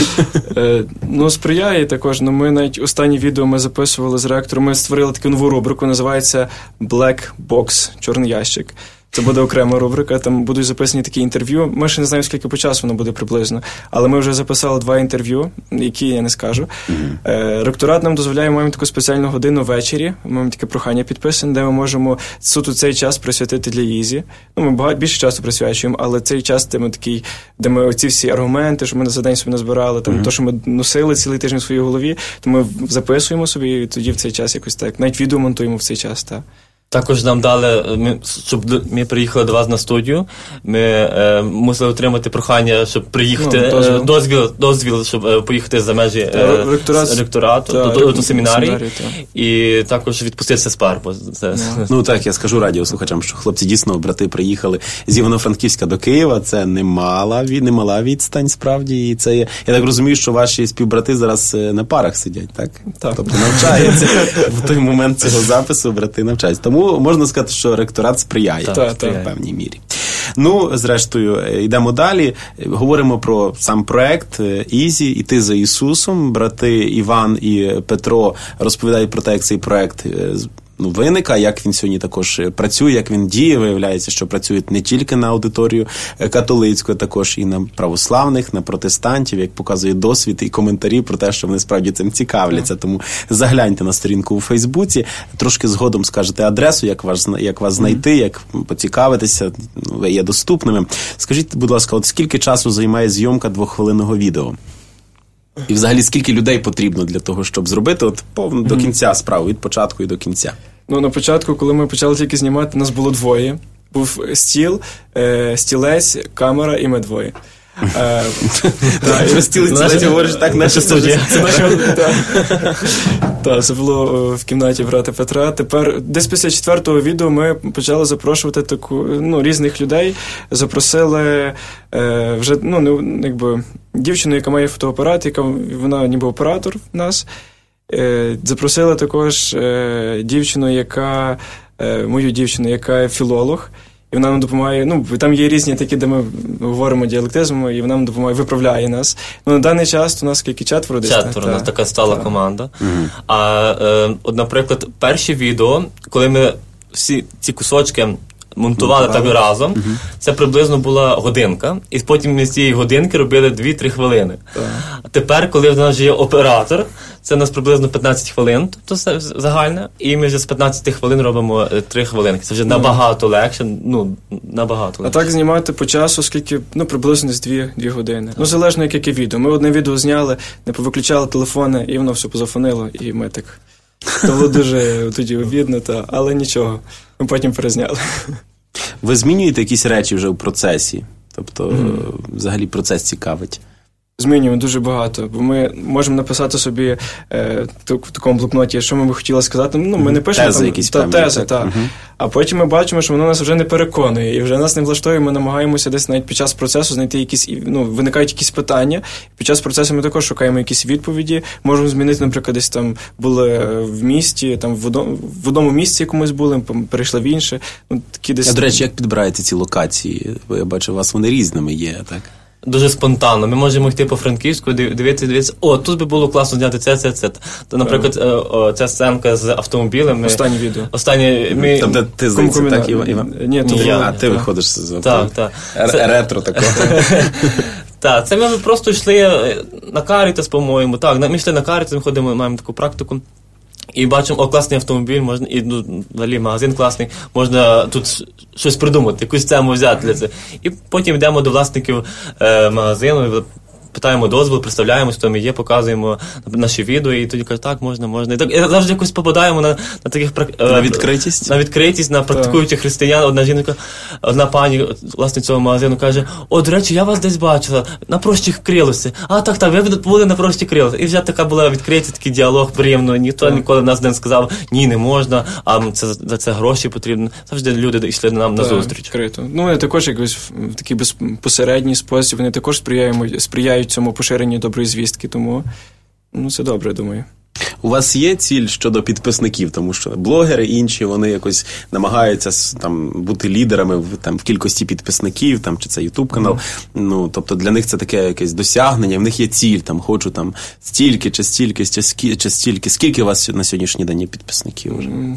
S2: Е, ну, сприяє також. Ну, ми навіть останнє відео ми записували з ректором, ми створили таку нову рубрику, називається Black Box, чорний ящик. Це буде окрема рубрика, там будуть записані такі інтерв'ю. Ми ще не знаємо, скільки по часу воно буде приблизно, але ми вже записали два інтерв'ю, які я не скажу. Mm-hmm. Ректорат нам дозволяє, маємо таку спеціальну годину ввечері, ми маємо таке прохання підписане, де ми можемо суто цей час присвятити для Ізі. Ну, ми багато, більше часу присвячуємо, але цей час, де ми такий, де ми оці всі аргументи, що ми за день собі назбирали, там, mm-hmm. то, що ми носили цілий тиждень в своїй голові, то ми записуємо собі і тоді в цей час якось так, навіть відео монтуємо в цей час, так.
S3: Також нам дали, ми, щоб ми приїхали до вас на студію, ми е, мусили отримати прохання, щоб приїхати, ну, дозвіл. Е, дозвіл, дозвіл, щоб е, поїхати за межі е, Ректорат, ректорату, та, до, до, до семінарії, і також відпуститися з пар. Це...
S1: Ну так, я скажу радіослухачам, що хлопці дійсно, брати, приїхали з Івано-Франківська до Києва, це немала, немала відстань, справді, і це, я так розумію, що ваші співбрати зараз на парах сидять, так?
S2: Так.
S1: Тобто навчаються в той момент цього запису, брати навчаються. Тому можна сказати, що ректорат сприяє
S2: так, так.
S1: в певній мірі. Ну, зрештою, йдемо далі. Говоримо про сам проект «Ізі», «Іти за Ісусом». Брати Іван і Петро розповідають про те, як цей проект ну, виник, а як він сьогодні також працює, як він діє. Виявляється, що працює не тільки на аудиторію католицьку, а також і на православних, на протестантів, як показує досвід і коментарі про те, що вони справді цим цікавляться. Тому загляньте на сторінку у Фейсбуці, трошки згодом скажете адресу, як вас, як вас знайти, як поцікавитися, ви є доступними. Скажіть, будь ласка, от скільки часу займає зйомка двоххвилинного відео? І взагалі, скільки людей потрібно для того, щоб зробити от повно до кінця справу, від початку і до кінця?
S2: Ну, на початку, коли ми почали тільки знімати, нас було двоє. Був стіл, е, стілець, камера і ми двоє.
S1: Так, стіл і стілець, говориш, так, наша студія.
S2: Так, це було в кімнаті брата Петра. Тепер, десь після четвертого відео ми почали запрошувати таку, ну, різних людей. Запросили е, вже, ну, якби, дівчину, яка має фотоапарат, яка, вона ніби оператор в нас. Е, запросили також е, дівчину, яка, е, мою дівчину, яка філолог. І вона нам допомагає, ну, там є різні такі, де ми говоримо діалектизмами, і вона нам допомагає, виправляє нас. Ну, на даний час у нас скільки, четверо десь?
S3: Четверо, у нас така стала та. команда. Mm-hmm. А, е, от, наприклад, перші відео, коли ми всі ці кусочки монтували так разом, mm-hmm. це приблизно була годинка, і потім ми з цієї годинки робили дві-три хвилини. Mm-hmm. А тепер, коли в нас вже є оператор, це у нас приблизно п'ятнадцять хвилин, тобто загальне, і ми вже з п'ятнадцяти хвилин робимо три хвилинки. Це вже mm-hmm. набагато легше, ну, набагато легше.
S2: А так знімати по часу, скільки, ну, приблизно десь дві, дві години. Так. Ну, залежно, як яке відео. Ми одне відео зняли, не повиключали телефони, і воно все позафонило, і ми так... Це було дуже тоді обідно, та, але нічого, ми потім перезняли.
S1: Ви змінюєте якісь речі вже в процесі? Тобто, mm. взагалі процес цікавить?
S2: Змінюємо дуже багато, бо ми можемо написати собі е, в такому блокноті, що ми б хотіли сказати. Ну, ми не пишемо
S1: тези
S2: там,
S1: якісь
S2: та,
S1: певні,
S2: тези,
S1: так.
S2: та.
S1: Uh-huh.
S2: А потім ми бачимо, що воно нас вже не переконує, і вже нас не влаштовує, ми намагаємося десь навіть під час процесу знайти якісь, ну, виникають якісь питання. Під час процесу ми також шукаємо якісь відповіді, можемо змінити, наприклад, десь там були в місті, там в одному, в одному місці якомусь були, перейшли в інше. Ну, такі десь...
S1: А, до речі, як підбираєте ці локації? Я бачу, у вас вони різними є, так?
S3: Дуже спонтанно. Ми можемо йти по Франківську, дивитися, дивитися, о, тут би було класно зняти це, це, це. То, наприклад, о, ця сценка з автомобілем. Ми...
S2: Останнє відео.
S3: Останнє, ми...
S1: Там, де ти, здається, так, Іван?
S2: Ні, то
S3: я.
S1: А, ти та. виходиш з
S3: так, так.
S1: Це... ретро такого.
S3: Так, це ми просто йшли на Карітас, по-моєму. Так, ми йшли на Карітас, ми ходимо, маємо таку практику. І бачимо, о, класний автомобіль, можна, і ну, взагалі магазин класний, можна тут щось придумати, якусь тему взяти для це. І потім йдемо до власників е, магазину, питаємо дозвіл, представляємось, хто ми є, показуємо наші відео, і тоді кажуть, так, можна, можна. І так, і завжди якось попадаємо на, на таких... Е,
S1: на відкритість?
S3: На відкритість, на практикуючих християн. Одна жінка, одна пані, власне, цього магазину, каже, о, до речі, я вас десь бачила, на прощих крилості. А, так, так, ви були на прощі крилості. І вже така була відкритість, такий діалог приємно. Ніхто так. ніколи нас не сказав, ні, не можна, а це, за це гроші потрібно. Завжди люди йшли нам на зустріч.
S2: Відкрито. Ну, вони також якось в такий безпосередній спосіб, вони також сприяють, сприяють цьому поширенню доброї звістки, тому ну, це добре, думаю.
S1: У вас є ціль щодо підписників, тому що блогери інші, вони якось намагаються там бути лідерами в, там, в кількості підписників, там, чи це ютуб-канал. Mm. Ну, тобто для них це таке якесь досягнення, в них є ціль, там, хочу там стільки, чи стільки, чи стільки, чи стільки. Скільки у вас на сьогоднішній день є підписників вже? Mm.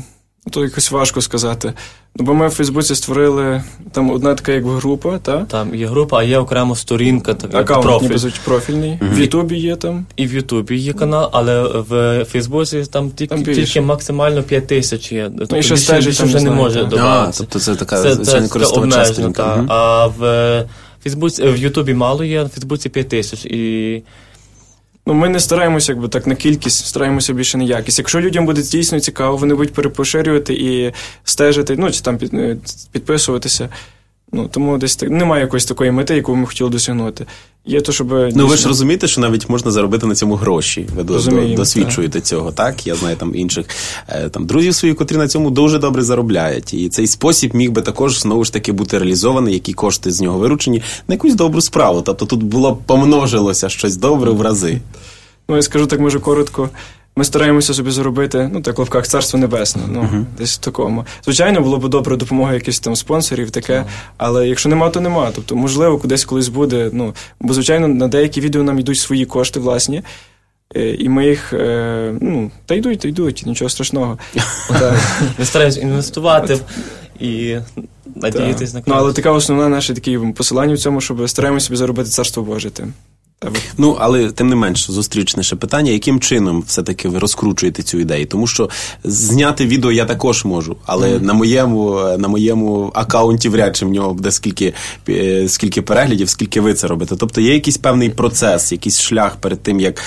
S2: То якось важко сказати. Ну, бо ми в Фейсбуці створили, там одна така як група, та?
S3: Там є група, а є окремо сторінка, така,
S2: аккаунт,
S3: профіль.
S2: Ніби, профільний. Mm-hmm. В Ютубі є там.
S3: І в Ютубі є канал, але в Фейсбуці там тільки,
S2: там
S3: тільки максимально п'ять тисяч є. Тобто
S2: ну,
S3: більше,
S2: стежить,
S3: більше вже не може додати.
S1: Тобто це така, це, звичайно, користувача сторінка.
S3: Mm-hmm. А в Фейсбуці, в Ютубі мало є, в Фейсбуці п'ять тисяч. І...
S2: Ну, ми не стараємося, якби так, на кількість, стараємося більше на якість. Якщо людям буде дійсно цікаво, вони будуть перепоширювати і стежити, ну, чи там під, підписуватися. Ну, тому десь так, немає якоїсь такої мети, яку ми хотіли досягнути. Є то, щоб...
S1: Ну,
S2: дійсно...
S1: ви ж розумієте, що навіть можна заробити на цьому гроші. Ви
S2: Розуміємо,
S1: досвідчуєте
S2: так.
S1: цього, так? Я знаю там інших там друзів своїх, котрі на цьому дуже добре заробляють. І цей спосіб міг би також, знову ж таки, бути реалізований, які кошти з нього виручені, на якусь добру справу. Тобто тут було помножилося щось добре в рази.
S2: Ну, я скажу так, може, коротко. Ми стараємося собі заробити, ну, так, в лапках, царство небесне, ну, uh-huh. десь в такому. Звичайно, було б добре допомога якихось там спонсорів, таке, uh-huh. але якщо нема, то нема. Тобто, можливо, кудись колись буде, ну, бо, звичайно, на деякі відео нам йдуть свої кошти, власні, і ми їх, ну, та йдуть, та йдуть, нічого страшного.
S3: Ми стараємося інвестувати і надіятись на краще.
S2: Ну, але така основна наше таке посилання в цьому, щоб стараємося собі заробити царство Боже тим.
S1: Ну, але тим не менш, зустрічніше питання, яким чином все-таки ви розкручуєте цю ідею? Тому що зняти відео я також можу, але mm. на моєму, на моєму акаунті вряд чи в нього буде скільки, скільки переглядів, скільки ви це робите. Тобто є якийсь певний процес, якийсь шлях перед тим, як,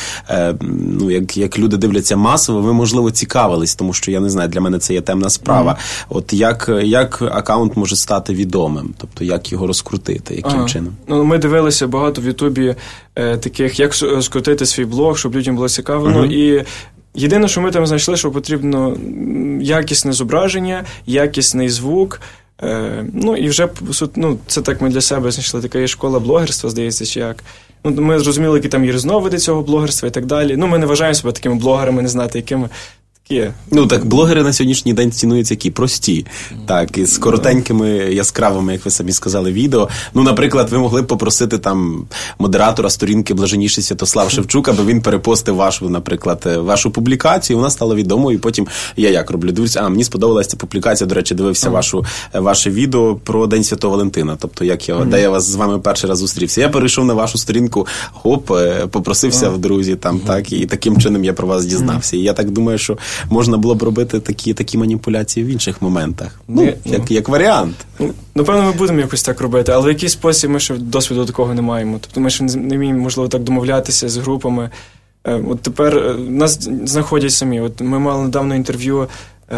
S1: ну, як, як люди дивляться масово, ви, можливо, цікавились, тому що, я не знаю, для мене це є темна справа. Mm. От як, як акаунт може стати відомим? Тобто, як його розкрутити, яким ага. чином?
S2: Ну, ми дивилися багато в Ютубі таких, як скрутити свій блог, щоб людям було цікаво. Uh-huh. Ну, і єдине, що ми там знайшли, що потрібно якісне зображення, якісний звук. Е, ну, і вже, ну, це так ми для себе знайшли. Така є школа блогерства, здається, чи як. Ну, ми зрозуміли, які там є різновиди цього блогерства і так далі. Ну, ми не вважаємо себе такими блогерами, не знати, якими. Є.
S1: Ну, так, блогери на сьогоднішній день цінуються які прості, так, із коротенькими, яскравими, як ви самі сказали, відео. Ну, наприклад, ви могли б попросити там модератора сторінки Блаженніший Святослав Шевчук, аби він перепостив вашу, наприклад, вашу публікацію, вона стала відомою, і потім я як роблю? Дивлюся, а, мені сподобалася ця публікація, до речі, дивився вашу, ваше відео про День Святого Валентина, тобто, як я, mm-hmm. де я вас з вами перший раз зустрівся. Я перейшов на вашу сторінку, хоп, попросився mm-hmm. в друзі, там, mm-hmm. так, і таким чином я про вас дізнався. І я так думаю, що можна було б робити такі, такі маніпуляції в інших моментах. Ну, ну як, як варіант.
S2: Ну, напевно, ми будемо якось так робити, але в якийсь спосіб ми ще досвіду такого не маємо. Тобто ми ще не вміємо, можливо, так домовлятися з групами. От тепер нас знаходять самі. От ми мали недавно інтерв'ю.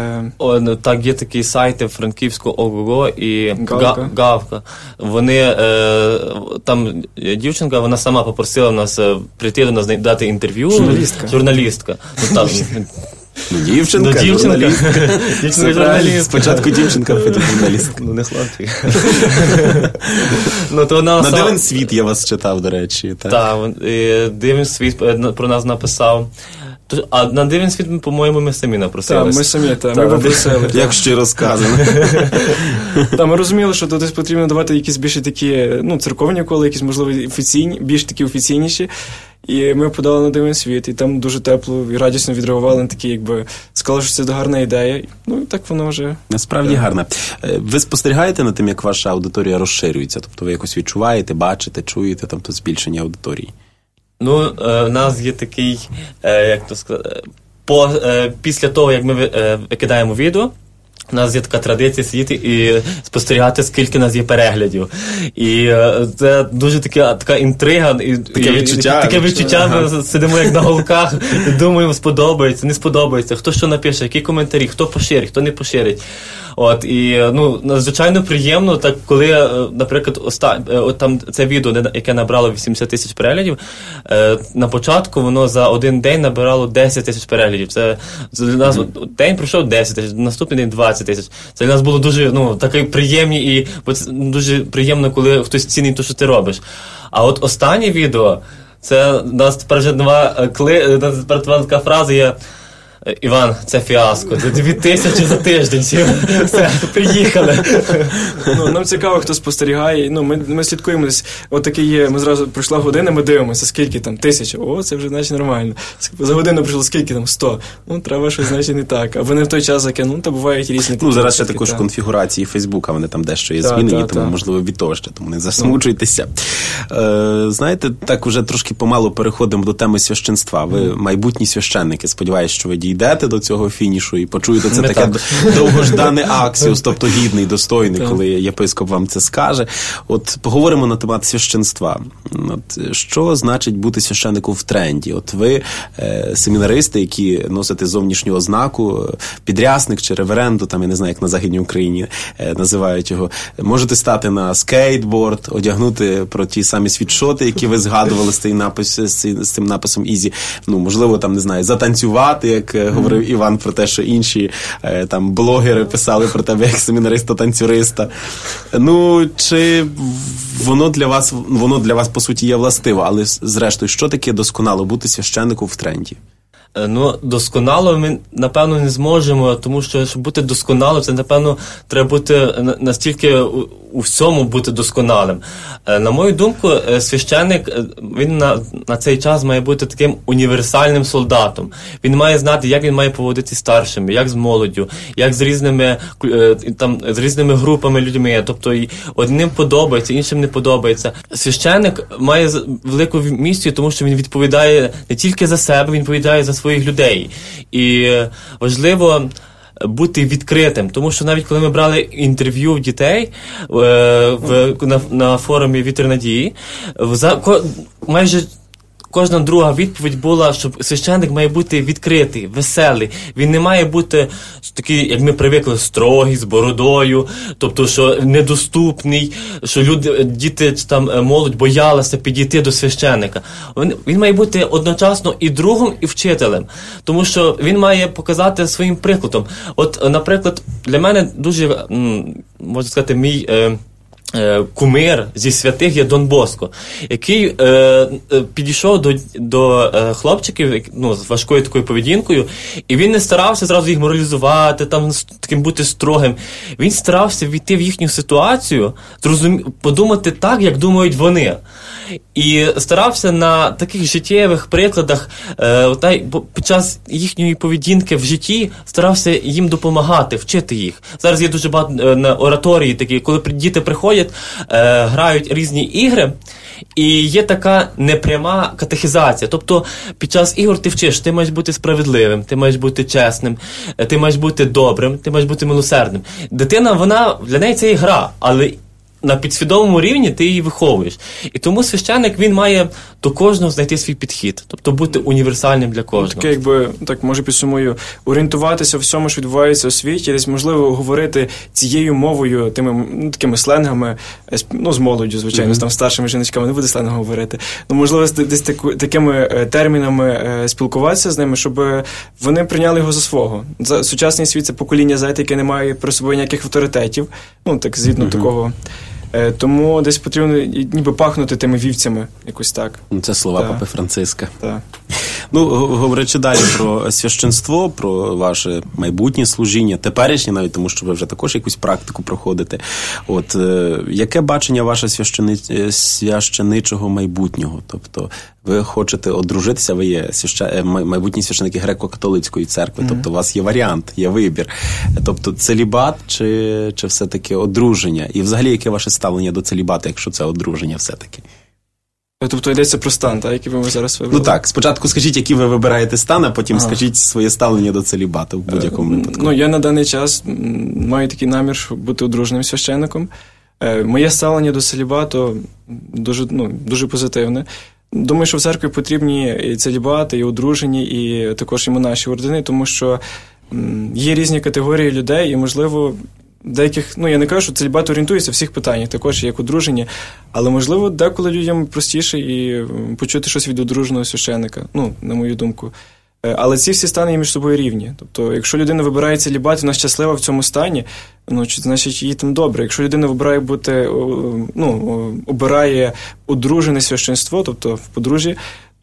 S3: О, ну, так, є такі сайти Франківського ОГО і
S2: Гавка.
S3: Гавка. Вони, е, там дівчинка, вона сама попросила нас прийти до нас дати інтерв'ю.
S2: Журналістка.
S3: Журналістка. Ну, так,
S1: Ну, дівчинка,
S3: ну, дівчинка.
S1: журналістка.
S3: Дівчинка журналістка.
S1: Спочатку дівчинка, потім журналістка.
S3: Ну, не хлопчик. ну, то вона
S1: на
S3: сама...
S1: Дивен світ я вас читав, до речі. Так,
S3: так, Дивен світ про нас написав. А на Дивен світ, по-моєму, ми самі напросилися.
S2: Так, ми самі, так, ми попросили.
S1: Як щиро сказано.
S2: Так, ми розуміли, що тут потрібно давати якісь більше такі, ну, церковні коли, якісь, можливо, офіційні, більш такі офіційніші. І ми подали на Дивен світ, і там дуже тепло і радісно відреагували на такі, якби, сказали, що це гарна ідея. Ну, і так воно вже...
S1: Насправді гарно. Ви спостерігаєте над тим, як ваша аудиторія розширюється? Тобто ви якось відчуваєте, бачите, чуєте, тобто збільшення аудиторії?
S3: Ну, е, в нас є такий, е, як то сказати, по, е, після того, як ми е, викидаємо відео, у нас є така традиція сидіти і спостерігати, скільки у нас є переглядів. І е, це дуже така, така інтрига. І,
S1: таке відчуття.
S3: І, таке відчуття, ми сидимо як на голках, думаємо, сподобається, не сподобається, хто що напише, які коментарі, хто поширить, хто не поширить. От, і, ну, надзвичайно приємно, так, коли, наприклад, оста... от там це відео, яке набрало вісімдесят тисяч переглядів, е, на початку воно за один день набирало десять тисяч переглядів. Це для нас mm-hmm. день пройшов десять тисяч, наступний день двадцять тисяч. Це для нас було дуже, ну, таке приємні і дуже приємно, коли хтось цінить те, що ти робиш. А от останнє відео, це у нас тепер вже нова, кли... тепер така фраза є: Іван, це фіаско, це дві тисячі за тиждень, все, приїхали.
S2: Ну, нам цікаво, хто спостерігає, ну, ми, ми слідкуємо, десь, от таке є, ми зразу, пройшла година, ми дивимося, скільки там, тисяча, о, це вже, значить, нормально. За годину прийшло, скільки там, сто, ну, треба щось, значить, не так, або не в той час закинув, ну, та бувають різні.
S1: Ну, зараз ще також та. конфігурації Фейсбука, вони там дещо є та, змінені, та, тому, та. можливо, від того ще, тому не засмучуйтеся. Е, знаєте, так вже трошки помалу переходимо до теми священства. Ви mm. майбутні священники, сподіваюся, що ви дійдете до цього фінішу і почуєте це таке так. довгождане аксіус, тобто гідний, достойний, коли єпископ вам це скаже. От поговоримо на темат священства. От, що значить бути священником в тренді? От ви е, семінаристи, які носите зовнішню ознаку, підрясник чи реверенду, там я не знаю, як на Західній Україні е, називають його, можете стати на скейтборд, одягнути про ті самі світшоти, які ви згадували з цим написом, з цим написом Ізі. Ну, можливо, там, не знаю, затанцювати, як mm-hmm. говорив Іван про те, що інші е, там блогери писали про тебе як семінариста-танцюриста. Ну, чи воно для вас, воно для вас, по суті, є властиво, але, зрештою, що таке досконало бути священником в тренді?
S3: Ну, досконало ми, напевно, не зможемо, тому що, щоб бути досконалим, це, напевно, треба бути настільки у, у всьому бути досконалим. На мою думку, священник, він на, на цей час має бути таким універсальним солдатом. Він має знати, як він має поводитися з старшими, як з молоддю, як з різними, там, з різними групами людьми. Тобто, одним подобається, іншим не подобається. Священник має велику місію, тому що він відповідає не тільки за себе, він відповідає за своїх людей. І важливо бути відкритим, тому що навіть коли ми брали інтерв'ю дітей е, в, на, на форумі «Вітер надії», за, ко, майже кожна друга відповідь була, що священник має бути відкритий, веселий. Він не має бути такий, як ми привикли, строгий, з бородою, тобто, що недоступний, що люди, діти, там, молодь боялися підійти до священника. Він, він має бути одночасно і другом, і вчителем, тому що він має показати своїм прикладом. От, наприклад, для мене дуже, можна сказати, мій е, кумир зі святих є Дон Боско, який е, е, підійшов до, до е, хлопчиків, ну, з важкою такою поведінкою, і він не старався зразу їх моралізувати, там, таким бути строгим. Він старався війти в їхню ситуацію, зрозум... подумати так, як думають вони. І старався на таких життєвих прикладах, е, та, під час їхньої поведінки в житті, старався їм допомагати, вчити їх. Зараз є дуже багато е, на ораторії такі, коли діти приходять, е, грають різні ігри, і є така непряма катехізація. Тобто під час ігор ти вчиш, ти маєш бути справедливим, ти маєш бути чесним, ти маєш бути добрим, ти маєш бути милосердним. Дитина, вона, для неї це і гра, але на підсвідомому рівні ти її виховуєш. І тому священник, він має до кожного знайти свій підхід. Тобто бути універсальним для кожного.
S2: Таке, якби, так, може підсумую, орієнтуватися в всьому, що відбувається у світі, десь, можливо, говорити цією мовою, тими, ну, такими сленгами, ну, з молоддю, звичайно, mm-hmm. з там старшими жіночками не буде сленгом говорити. Ну, можливо, десь таку, такими термінами спілкуватися з ними, щоб вони прийняли його за свого. За сучасний світ — це покоління, знаєте, яке не має при собі ніяких авторитетів. Ну, так, згідно mm-hmm. такого. Тому десь потрібно ніби пахнути тими вівцями, якось так.
S1: Це слова Папи Франциска.
S2: Так.
S1: Ну, говорячи далі про священство, про ваше майбутнє служіння, теперішнє навіть, тому що ви вже також якусь практику проходите. От, е, яке бачення ваше священи... священичого майбутнього? Тобто, ви хочете одружитися, ви є священ... майбутні священики греко-католицької церкви, mm-hmm. тобто у вас є варіант, є вибір. Тобто, целібат чи, чи все-таки одруження? І взагалі, яке ваше ставлення до целібату, якщо це одруження все-таки?
S2: Тобто йдеться про стан, так, який ви зараз вибрали?
S1: Ну так, спочатку скажіть, який ви вибираєте стан, а потім ага. скажіть своє ставлення до целібату в будь-якому випадку.
S2: Ну, я на даний час маю такий намір, щоб бути одруженим священником. Моє ставлення до целібату дуже, ну, дуже позитивне. Думаю, що в церкві потрібні і целібати, і одружені, і також і монаші ордени, тому що є різні категорії людей, і, можливо, деяких, ну, я не кажу, що целібат орієнтується в всіх питаннях, також як одружені, але, можливо, деколи людям простіше і почути щось від одруженого священника, ну, на мою думку. Але ці всі стани є між собою рівні. Тобто, якщо людина вибирає целібат, вона щаслива в цьому стані, ну, значить, їй там добре. Якщо людина вибирає бути, ну, обирає одружене священство, тобто в подружжі,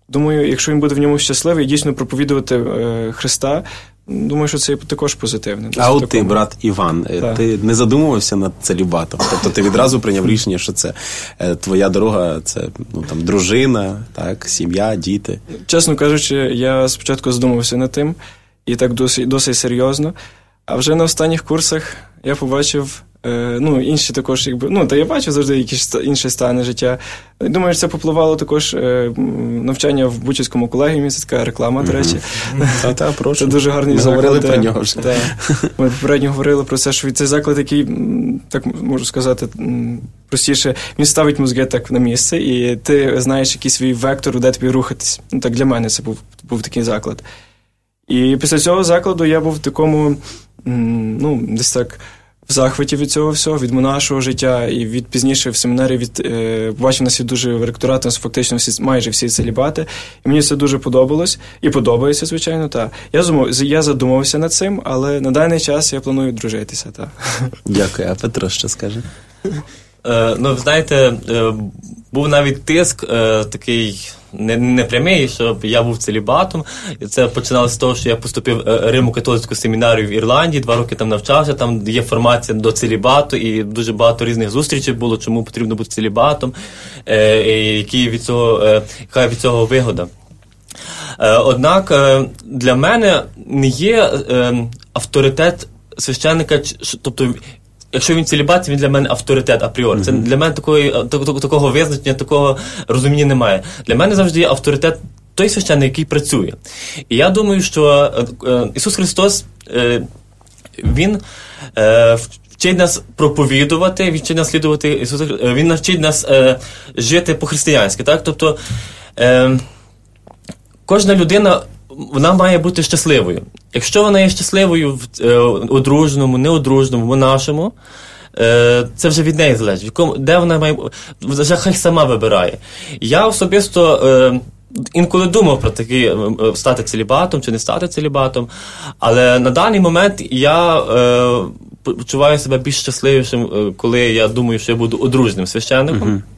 S2: думаю, якщо він буде в ньому щасливий і дійсно проповідувати е, Христа, думаю, що це також позитивне.
S1: А от ти, брат Іван, так. ти не задумувався над целібатом? Тобто ти відразу прийняв рішення, що це е, твоя дорога, це ну, там, дружина, так, сім'я, діти?
S2: Чесно кажучи, я спочатку задумався над тим, і так досить, досить серйозно. А вже на останніх курсах я побачив, е, ну, інші також, якби, ну, та я бачив завжди якісь інші стани життя. Думаю, що це попливало також е, навчання в Бучівському колегіумі, це така реклама, до речі.
S1: Та-та, прошу.
S2: Це дуже гарний
S1: Ми
S2: заклад.
S1: говорили про нього ж.
S2: Ми попередньо говорили про це, що цей заклад, який, так можу сказати, простіше, він ставить мозги так на місце, і ти знаєш якийсь свій вектор, де тобі рухатись. Ну, так для мене це був, був такий заклад. І після цього закладу я був в такому, ну, десь так, в захваті від цього всього, від монашого життя, і від пізніше в семінарі від, е, бачив на світ дуже в ректоратах, фактично всі, майже всі целібати. І мені це дуже подобалось. І подобається, звичайно, так. Я, я задумався над цим, але на даний час я планую дружитися, так.
S1: Дякую. А Петро що скаже?
S3: Е, ну, знаєте, е, був навіть тиск е, такий не, не прямий, щоб я був целібатом. І це починалося з того, що я поступив в Римо-католицьку семінарію в Ірландії, два роки там навчався, там є формація до целібату, і дуже багато різних зустрічей було, чому потрібно бути целібатом, е, і які від цього, е, яка від цього вигода. Е, однак е, для мене не є е, авторитет священника, тобто якщо він целібат, він для мене авторитет апріорі. Це для мене такої, такого, такого визначення, такого розуміння немає. Для мене завжди є авторитет той священник, який працює. І я думаю, що Ісус Христос, Він вчить нас проповідувати, Він вчить нас слідувати Ісусу, Він навчить нас жити по-християнськи. Так? Тобто кожна людина, вона має бути щасливою. Якщо вона є щасливою в е, одруженому, неодруженому, монашому, е, це вже від неї залежить. В якому, де вона має, вже хай сама вибирає. Я особисто е, інколи думав про такі, е, стати целібатом чи не стати целібатом, але на даний момент я е, почуваю себе більш щасливішим, коли я думаю, що я буду одруженим священником. Uh-huh.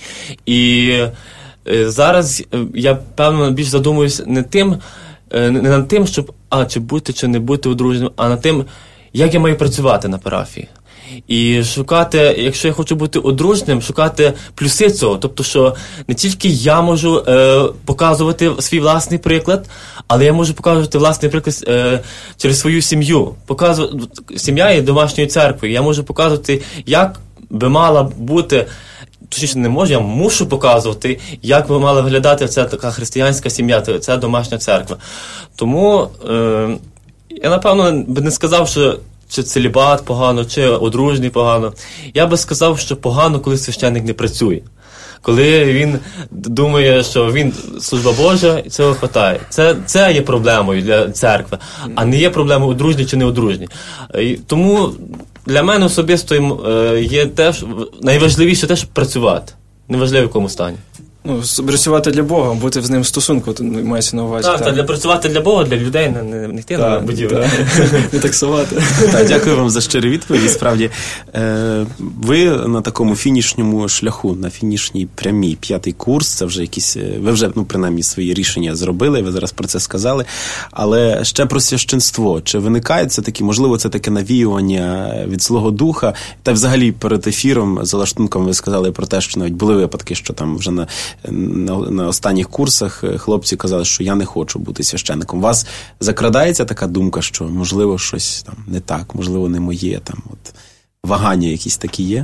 S3: І е, зараз я, певно, більш задумуюсь не тим, не над тим, щоб, а, чи бути, чи не бути одруженим, а над тим, як я маю працювати на парафії. І шукати, якщо я хочу бути одруженим, шукати плюси цього. Тобто, що не тільки я можу е, показувати свій власний приклад, але я можу показувати власний приклад е, через свою сім'ю. Показувати, сім'я є домашньою церквою. Я можу показувати, як би мала бути, точніше не можу, я мушу показувати, як би мала виглядати ця така християнська сім'я, ця домашня церква. Тому е, я, напевно, би не сказав, що чи целібат погано, чи одружний погано. Я би сказав, що погано, коли священник не працює. Коли він думає, що він служба Божа, і цього вистачає. Це, це є проблемою для церкви, а не є проблемою одружні чи неодружні. Тому для мене особисто є теж найважливіше теж працювати. Неважливо, в якому стані.
S2: Ну, працювати для Бога, бути з ним в стосунку, мається на увазі.
S3: Так, так, для працювати для Бога, для людей, не, не, не йти так, на будівлю.
S2: Не таксувати.
S1: Так, дякую вам за щирі відповіді. Справді, е, ви на такому фінішньому шляху, на фінішній прямій, п'ятий курс, це вже якісь, ви вже, ну, принаймні, свої рішення зробили, ви зараз про це сказали, але ще про священство. Чи виникає це такі, можливо, це таке навіювання від Святого Духа? Та взагалі перед ефіром, за лаштунком, ви сказали про те, що навіть були випадки, що там вже на На, на останніх курсах хлопці казали, що я не хочу бути священником. У вас закрадається така думка, що можливо щось там не так, можливо не моє, там от вагання якісь такі є?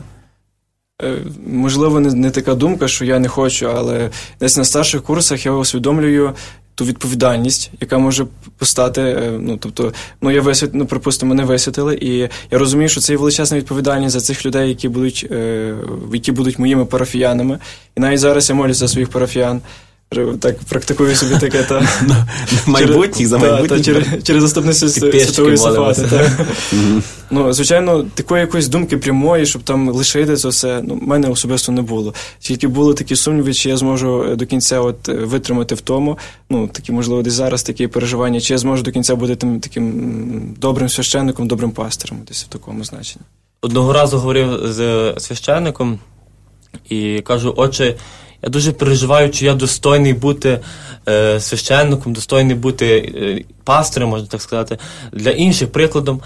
S2: Е, можливо, не, не така думка, що я не хочу, але десь на старших курсах я усвідомлюю ту відповідальність, яка може постати, ну, тобто, ну, я висвіт, ну, припустимо, мене висвітили, і я розумію, що це є величезна відповідальність за цих людей, які будуть, е, які будуть моїми парафіянами. І навіть зараз я молюся за своїх парафіян, так практикую собі таке, та
S1: майбутніх, за майбутніх.
S2: Через, через заступництво Святої Софати. Ну, звичайно, такої якоїсь думки прямої, щоб там лишити це все, ну, в мене особисто не було. Тільки були такі сумніви, чи я зможу до кінця от витримати в тому, ну, такі, можливо, десь зараз такі переживання, чи я зможу до кінця бути тим, таким добрим священником, добрим пастиром, десь в такому значенні.
S3: Одного разу говорив з священником і кажу: отче, я дуже переживаю, чи я достойний бути е, священником, достойний бути е, пастором, можна так сказати, для інших прикладом.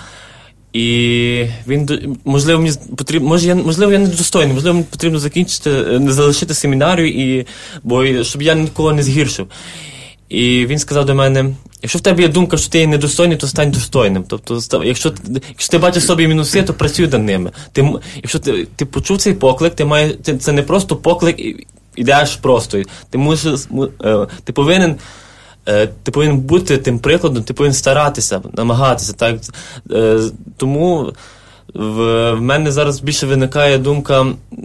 S3: І він, можливо, мені потрібно, може, я, можливо, я не достойний, можливо, мені потрібно закінчити, не залишити семінарію, і, бо, щоб я нікого не згіршив. І він сказав до мене, якщо в тебе є думка, що ти є недостойний, то стань достойним. Тобто, якщо, якщо ти бачиш в собі мінуси, то працюй над ними. Ти, якщо ти, ти почув цей поклик, ти має, це не просто поклик, і ідеш просто. Ти, мусиш, ти повинен Ти повинен бути тим прикладом, ти повинен старатися, намагатися. Так? Тому в мене зараз більше виникає думка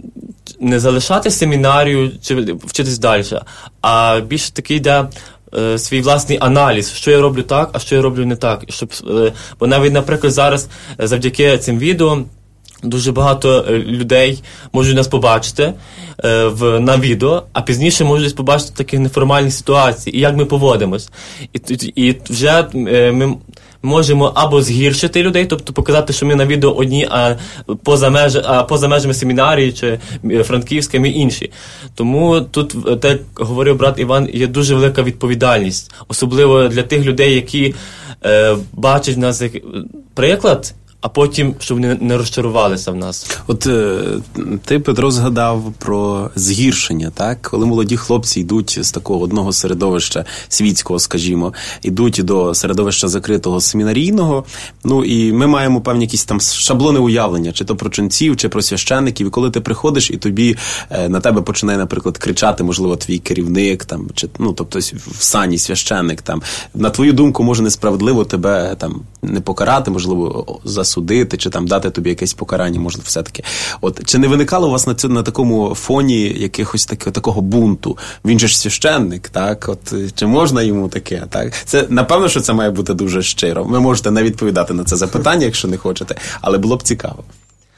S3: не залишати семінарію чи вчитись далі, а більше такий йде свій власний аналіз, що я роблю так, а що я роблю не так. Щоб, бо навіть, наприклад, зараз завдяки цим відео дуже багато людей можуть нас побачити е, в, на відео, а пізніше можуть побачити такі неформальні ситуації, і як ми поводимось. І, і, і вже е, ми можемо або згіршити людей, тобто показати, що ми на відео одні, а поза, меж, а поза межами семінарії чи Франківська ми інші. Тому тут, так говорив брат Іван, є дуже велика відповідальність. Особливо для тих людей, які е, бачать в нас як приклад, а потім, щоб не, не розчарувалися в нас.
S1: От е, ти, Петро, згадав про згіршення, так? Коли молоді хлопці йдуть з такого одного середовища світського, скажімо, йдуть до середовища закритого семінарійного, ну і ми маємо певні якісь там шаблони уявлення, чи то про ченців, чи про священників, і коли ти приходиш, і тобі е, на тебе починає, наприклад, кричати, можливо, твій керівник, там, чи, ну, тобто в сані священник, там, на твою думку, може несправедливо тебе там не покарати, можливо, засудити, судити, чи там дати тобі якесь покарання, можливо, все-таки. От, чи не виникало у вас на, цю, на такому фоні якихось таки, такого бунту? Він же ж священник, так? От, чи можна йому таке, так? Це, напевно, що це має бути дуже щиро. Ви можете не відповідати на це запитання, якщо не хочете, але було б цікаво.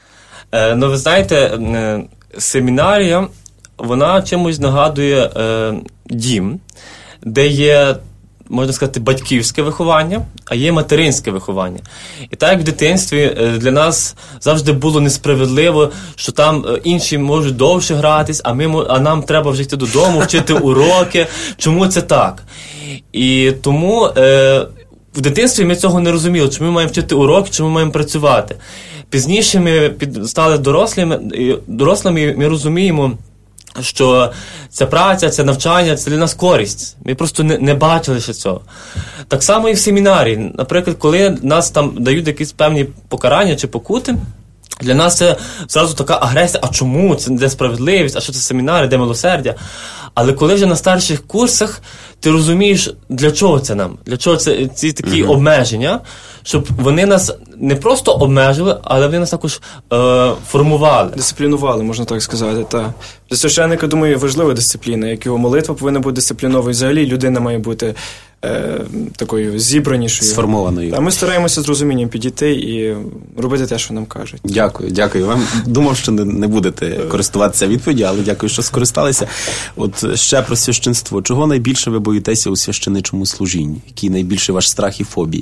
S3: Е, ну, ви знаєте, е, семінарія, вона чимось нагадує е, дім, де є, можна сказати, батьківське виховання, а є материнське виховання. І так, як в дитинстві для нас завжди було несправедливо, що там інші можуть довше гратись, а, ми, а нам треба вже йти додому, вчити уроки. Чому це так? І тому е, в дитинстві ми цього не розуміли, чи ми маємо вчити уроки, чи ми маємо працювати. Пізніше ми під, стали дорослими, дорослими, і ми розуміємо, що ця праця, це навчання, це для нас користь. Ми просто не, не бачили ще цього. Так само і в семінарії. Наприклад, коли нас там дають якісь певні покарання чи покути, для нас це зразу така агресія, а чому? Це де справедливість, а що це семінари, де милосердя? Але коли вже на старших курсах ти розумієш, для чого це нам? Для чого це ці такі uh-huh. обмеження? Щоб вони нас не просто обмежили, але вони нас також е, формували.
S2: Дисциплінували, можна так сказати, так. Для священника, думаю, важлива дисципліна, як його молитва повинна бути дисципліновою. Взагалі людина має бути е, такою зібранішою.
S1: Сформованою.
S2: А ми стараємося з розумінням підійти і робити те, що нам кажуть.
S1: Дякую, дякую вам. Думав, що не, не будете користуватися відповіді, але дякую, що скористалися. От ще про священство. Чого найбільше ви боїтеся у священичому служінні? Який найбільший ваш страх і фобія?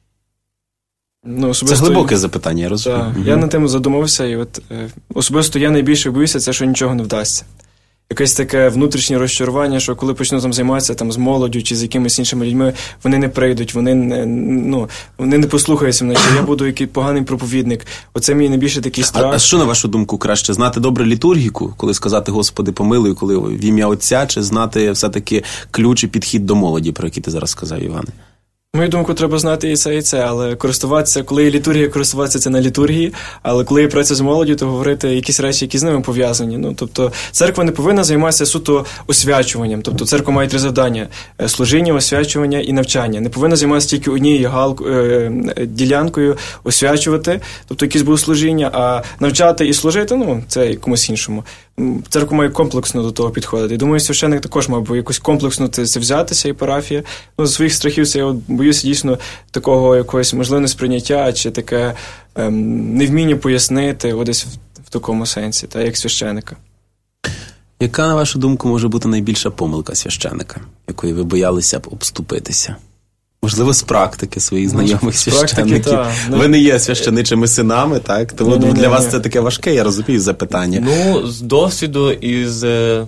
S1: Ну, це глибоке запитання, я розумію.
S2: Так, угу. Я над тим задумався, і от е, особисто я найбільше боюся, це, що нічого не вдасться. Якесь таке внутрішнє розчарування, що коли почну там займатися там, з молоддю чи з якимись іншими людьми, вони не прийдуть, вони не, ну, вони не послухаються мене, що я буду якийсь поганий проповідник. Оце мій найбільше такий страх.
S1: А, а що, на вашу думку, краще? Знати добре літургіку, коли сказати «Господи, помилуй», коли в ім'я Отця, чи знати все-таки ключ і підхід до молоді, про який ти зараз сказав, Іване?
S2: Мою думку, треба знати і це, і це, але користуватися, коли є літургія, користуватися це на літургії, але коли є праця з молоддю, то говорити якісь речі, які з ними пов'язані. Ну, тобто, церква не повинна займатися суто освячуванням. Тобто, церква має три завдання – служіння, освячування і навчання. Не повинна займатися тільки однією галку, е, ділянкою освячувати, тобто якісь богослужіння, а навчати і служити, ну, це комусь іншому. Церква має комплексно до того підходити. І думаю, священник також мав би якось комплексно це взятися, і парафія. Ну, з своїх страхів це я от боюся дійсно такого якогось можливо несприйняття чи таке ем, невміння пояснити десь в, в такому сенсі, та як священника.
S1: Яка, на вашу думку, може бути найбільша помилка священика, якої ви боялися б обступитися? Можливо, з практики своїх знайомих священників. Ви не є священичими синами, так? Тому ні, ні, для ні, вас ні. Це таке важке, я розумію, запитання.
S3: Ну, з досвіду і з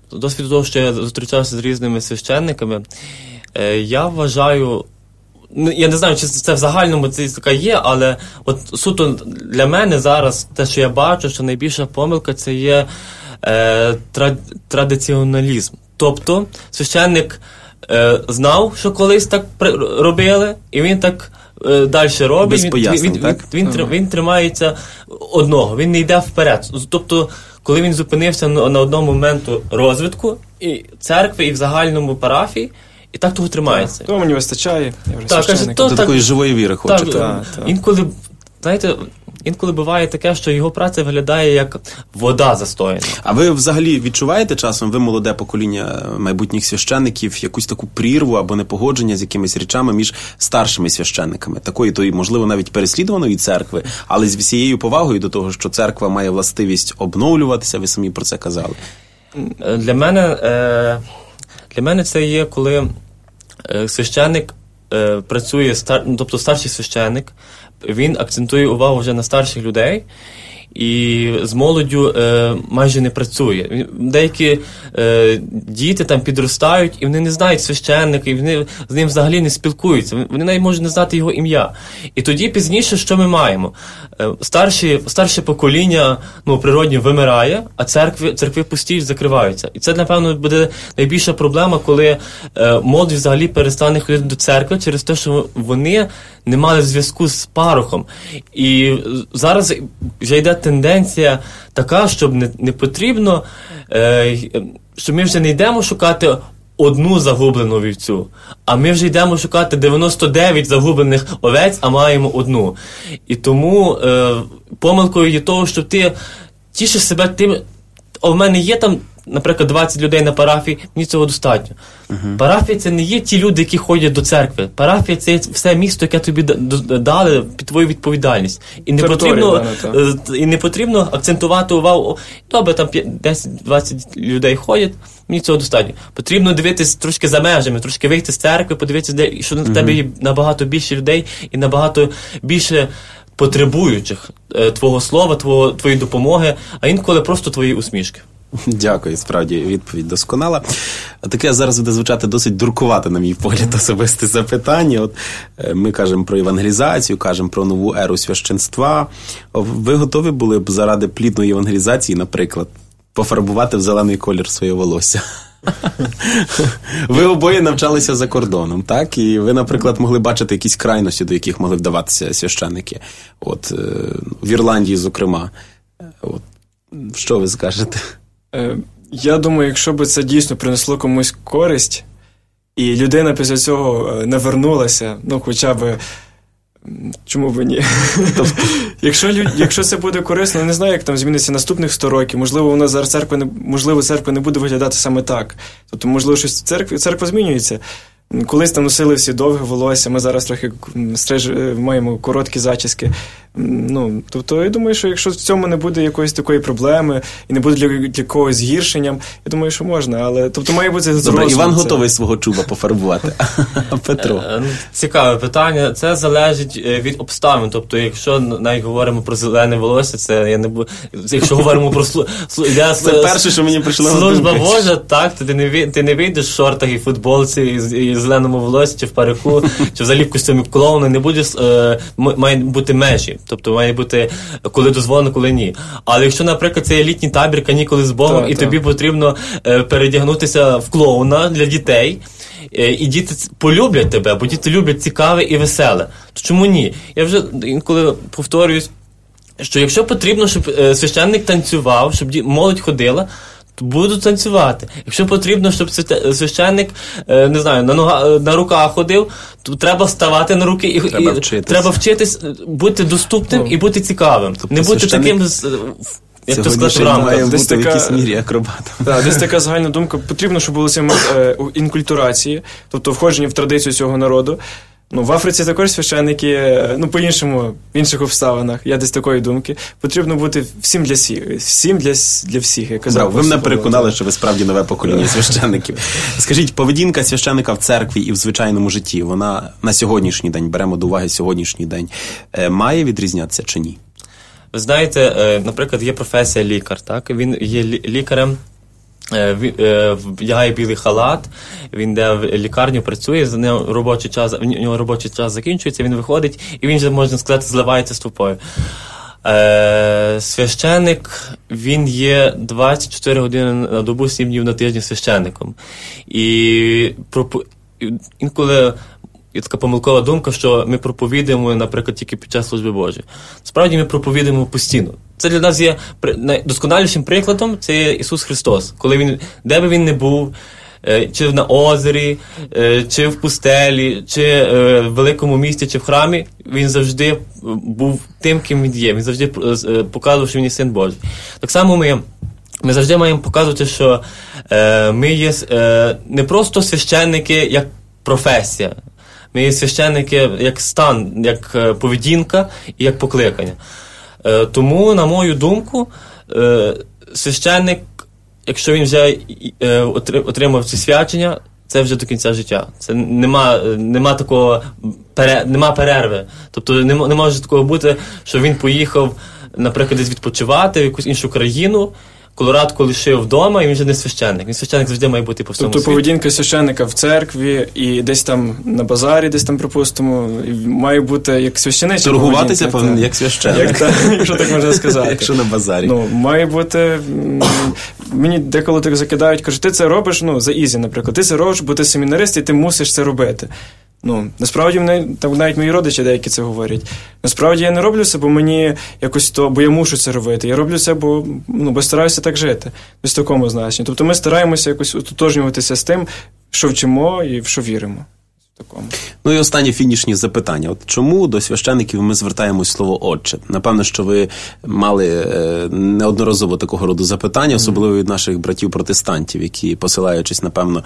S3: досвіду того, що я зустрічався з різними священниками, я вважаю, я не знаю, чи це в загальному це така є, але от суто для мене зараз те, що я бачу, що найбільша помилка це є е, тра, традиціоналізм. Тобто священник е, знав, що колись так робили, і він так е, далі робить.
S1: Без пояснень,
S3: він,
S1: так?
S3: Він, він, він тримається одного, він не йде вперед. Тобто, коли він зупинився на, на одному моменту розвитку і церкви, і в загальному парафії, і так того тримається.
S2: Так, того мені вистачає. Я вже
S3: так, каже, то,
S1: до
S3: так,
S1: такої живої віри хочете.
S3: Так,
S2: так, так.
S3: Інколи, знаєте, інколи буває таке, що його праця виглядає як вода застояна.
S1: А ви взагалі відчуваєте часом, ви молоде покоління майбутніх священників, якусь таку прірву або непогодження з якимись речами між старшими священниками? Такої, то, можливо, навіть переслідуваної церкви, але з всією повагою до того, що церква має властивість обновлюватися, ви самі про це казали.
S3: Для мене, для мене це є, коли священник працює, тобто старший священник, він акцентує увагу вже на старших людей і з молоддю е, майже не працює. Деякі е, діти там підростають, і вони не знають священника, і вони з ним взагалі не спілкуються. Вони навіть можуть не знати його ім'я. І тоді пізніше, що ми маємо? Е, старші, старше покоління, ну, природньо вимирає, а церкви, церкви пустіють, закриваються. І це, напевно, буде найбільша проблема, коли е, молодь взагалі перестане ходити до церкви через те, що вони не мали зв'язку з парохом. І зараз вже йде тенденція така, щоб не, не потрібно, е, що ми вже не йдемо шукати одну загублену вівцю, а ми вже йдемо шукати дев'яносто дев'ять загублених овець, а маємо одну. І тому е, помилкою є того, що ти тішиш себе тим, о, в мене є там, наприклад, двадцять людей на парафії, мені цього достатньо. Uh-huh. Парафія – це не є ті люди, які ходять до церкви. Парафія – це все місто, яке тобі дали під твою відповідальність. І не, потрібно, да, і не потрібно акцентувати увагу, добре, там десять-двадцять людей ходять, мені цього достатньо. Потрібно дивитись трошки за межами, трошки вийти з церкви, подивитися, що на uh-huh. тебе є набагато більше людей і набагато більше потребуючих е, твого слова, твого, твоєї допомоги, а інколи просто твої усмішки.
S1: Дякую, справді, відповідь досконала. Таке зараз буде звучати досить дуркувато, на мій погляд, особисте запитання. От ми кажемо про евангелізацію, кажемо про нову еру священства. Ви готові були б заради плідної евангелізації, наприклад, пофарбувати в зелений колір своє волосся? Ви обоє навчалися за кордоном, так? І ви, наприклад, могли бачити якісь крайності, до яких могли вдаватися священники. От, в Ірландії, зокрема. От, що ви скажете?
S2: Я думаю, якщо б це дійсно принесло комусь користь, і людина після цього не вернулася, ну, хоча б, чому б ні? якщо, якщо це буде корисно, не знаю, як там зміниться наступних сто років, можливо, у нас зараз церква не, можливо, церква не буде виглядати саме так. Тобто, можливо, щось церква, церква змінюється. Колись там носили всі довге волосся, ми зараз трохи стриж, маємо короткі зачіски. Ну, тобто, я думаю, що якщо в цьому не буде якоїсь такої проблеми і не буде для, для когось згіршенням, я думаю, що можна, але тобто має бути з
S1: Добре, Іван це... готовий свого чуба пофарбувати. Петро.
S3: Цікаве питання. Це залежить від обставин. Тобто, якщо навіть говоримо про зелене волосся, це я не буду. Якщо говоримо про слу... я...
S1: це перше, що мені прийшло на думку.
S3: Служба Божа, так, то ти не ти не вийдеш в шортах і футболці і в зеленому волосі, чи в парику, чи взагалі в костюмі клоуна, не будеш, е, має бути межі. Тобто має бути, коли дозволено, коли ні. Але якщо, наприклад, це є літній табір, канікули з Богом, так, і так. тобі потрібно е, передягнутися в клоуна для дітей, е, і діти полюблять тебе, бо діти люблять цікаве і веселе. То чому ні? Я вже інколи повторююсь, що якщо потрібно, щоб е, священник танцював, щоб ді... молодь ходила, буду танцювати. Якщо потрібно, щоб священник, не знаю, на нога, на руках ходив, то треба вставати на руки і
S1: треба
S3: і,
S1: вчитись.
S3: Треба вчитись бути доступним ну, і бути цікавим.
S1: Тобто
S3: не бути таким, як то сказати, в рамках.
S1: Має бути в якійсь мірі акробатом.
S2: Так, десь така загальна думка. Потрібно, щоб було е, інкультурації, тобто входження в традицію цього народу. Ну, в Африці також священники, ну, по-іншому, в інших обставинах, я десь такої думки. Потрібно бути всім для всіх, всім для, для всіх. Я казав,
S1: Брав, ви мене переконали, що ви справді нове покоління священників. Скажіть, поведінка священника в церкві і в звичайному житті, вона на сьогоднішній день, беремо до уваги сьогоднішній день, має відрізнятися чи ні?
S3: Ви знаєте, наприклад, є професія лікар, так? Він є лікарем, вдягає білий халат, він йде в лікарню, працює, за ним робочий час, в нього робочий час закінчується, він виходить, і він вже, можна сказати, зливається з толпою. Е, священник, він є двадцять чотири години на добу, сім днів на тиждень священником. І пропо... інколи є така помилкова думка, що ми проповідуємо, наприклад, тільки під час служби Божої. Справді ми проповідуємо постійно. Це для нас є найдосконалішим прикладом, це є Ісус Христос. Коли він, де би він не був, чи на озері, чи в пустелі, чи в великому місті, чи в храмі, він завжди був тим, ким він є. Він завжди показував, що він є Син Божий. Так само ми, ми завжди маємо показувати, що ми є не просто священники як професія. Ми є священники як стан, як поведінка і як покликання. Тому, на мою думку, священник, якщо він вже отримав ці свячення, це вже до кінця життя. Це нема, нема такого нема перерви. Тобто не, не може такого бути, що він поїхав, наприклад, десь відпочивати в якусь іншу країну, колорадку лишив вдома, і він вже не священник. Він священник завжди має бути по всьому
S2: тобто,
S3: світі.
S2: Тобто поведінка священника в церкві і десь там на базарі, десь там, припустимо, має бути як священична поведінка.
S1: Торгуватися повинен як священник.
S2: Як та, якщо так можна сказати.
S1: Якщо на базарі.
S2: Ну, має бути... Мені деколи так закидають, кажуть, ти це робиш, ну, за ізі, наприклад. Ти це робиш, бо ти семінарист, і ти мусиш це робити. Ну, насправді, мене, там навіть мої родичі деякі це говорять. Насправді, я не роблю це, бо мені якось то, бо я мушу це робити. Я роблю це, бо, ну, бо стараюся так жити. Ось в такому значенні. Тобто ми стараємося якось ототожнюватися з тим, що вчимо і в що віримо. Такому.
S1: Ну і останнє фінішні запитання. От чому до священиків ми звертаємось слово «отче»? Напевно, що ви мали е, неодноразово такого роду запитання, особливо від наших братів-протестантів, які, посилаючись, напевно,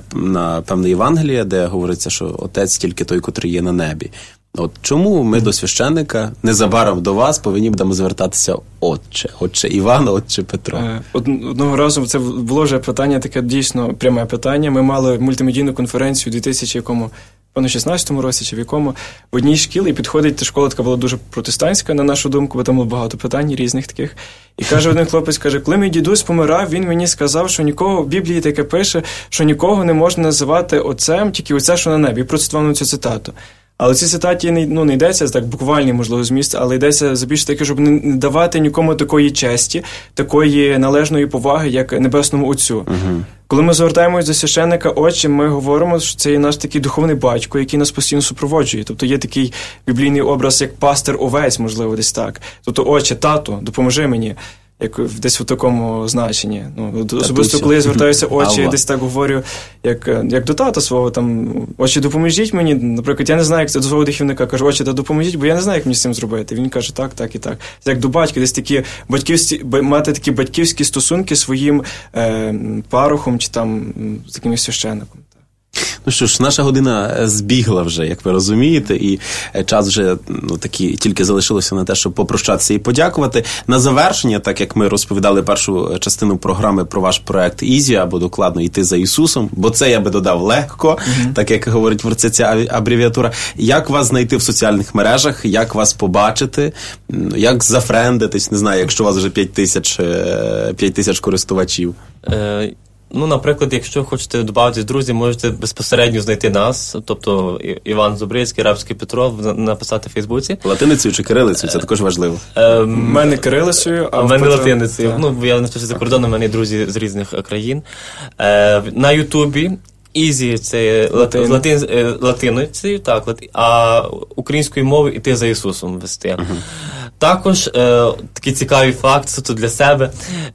S1: на певне Євангеліє, де говориться, що Отець тільки той, котрий є на небі. От чому ми до священника, незабаром до вас, повинні будемо звертатися «отче»? Отче Іван, отче Петро.
S2: Одного разу це було вже питання, таке дійсно пряме питання. Ми мали мультимедійну конференцію у дві тисячі шістнадцятому році, чи в якому, в одній шкілі, і підходить, та школа така була дуже протестантська, на нашу думку, бо там було багато питань різних таких. І каже один хлопець, каже, коли мій дідусь помирав, він мені сказав, що нікого, в Біблії таке пише, що нікого не можна називати отцем, тільки отця, що на небі. І процитував на цю цитату. Але ці цитаті не, ну, не йдеться так буквальний, можливо, зміст, але йдеться за більше таке, щоб не давати нікому такої честі, такої належної поваги, як Небесному Отцю. Uh-huh. Коли ми звертаємось до священника «отче», ми говоримо, що це є наш такий духовний батько, який нас постійно супроводжує. Тобто є такий біблійний образ, як пастир овець, можливо, десь так. Тобто «отче, тато, допоможи мені». Як десь в такому значенні. Ну, особисто, коли я звертаюся «отче», я десь так говорю, як, як до тата свого, там, «отче, допоможіть мені». Наприклад, я не знаю, як це до свого духовника. Кажу, «отче, та допоможіть», бо я не знаю, як мені з цим зробити. Він каже, так, так і так. Це як до батька, десь такі батьківські, мати такі батьківські стосунки своїм е, парохом чи там з якимось священником.
S1: Ну що ж, наша година збігла вже, як ви розумієте, і час вже ну, такі, тільки залишилося на те, щоб попрощатися і подякувати. На завершення, так як ми розповідали першу частину програми про ваш проект «Ізі», або докладно «Йти за Ісусом», бо це я би додав легко, mm-hmm. так як говорить про це ця абревіатура. Як вас знайти в соціальних мережах, як вас побачити, як зафрендитись, не знаю, якщо у вас вже п'ять тисяч користувачів?
S3: Е- Ну, наприклад, якщо хочете додатись, друзі, можете безпосередньо знайти нас, тобто Іван Зубрицький, Рабський Петро, написати в Фейсбуці.
S1: Латиницею чи кирилицею? Це також важливо.
S2: У мене кирилицею, а
S3: в мене латиницею. Ну, я навчався за кордоном, у мене друзі з різних країн. На Ютубі «Ізі» – це латин, латин, латиницею, так, а українською мовою «Іти за Ісусом» вести. Uh-huh. Також такий цікавий факт, суто для себе.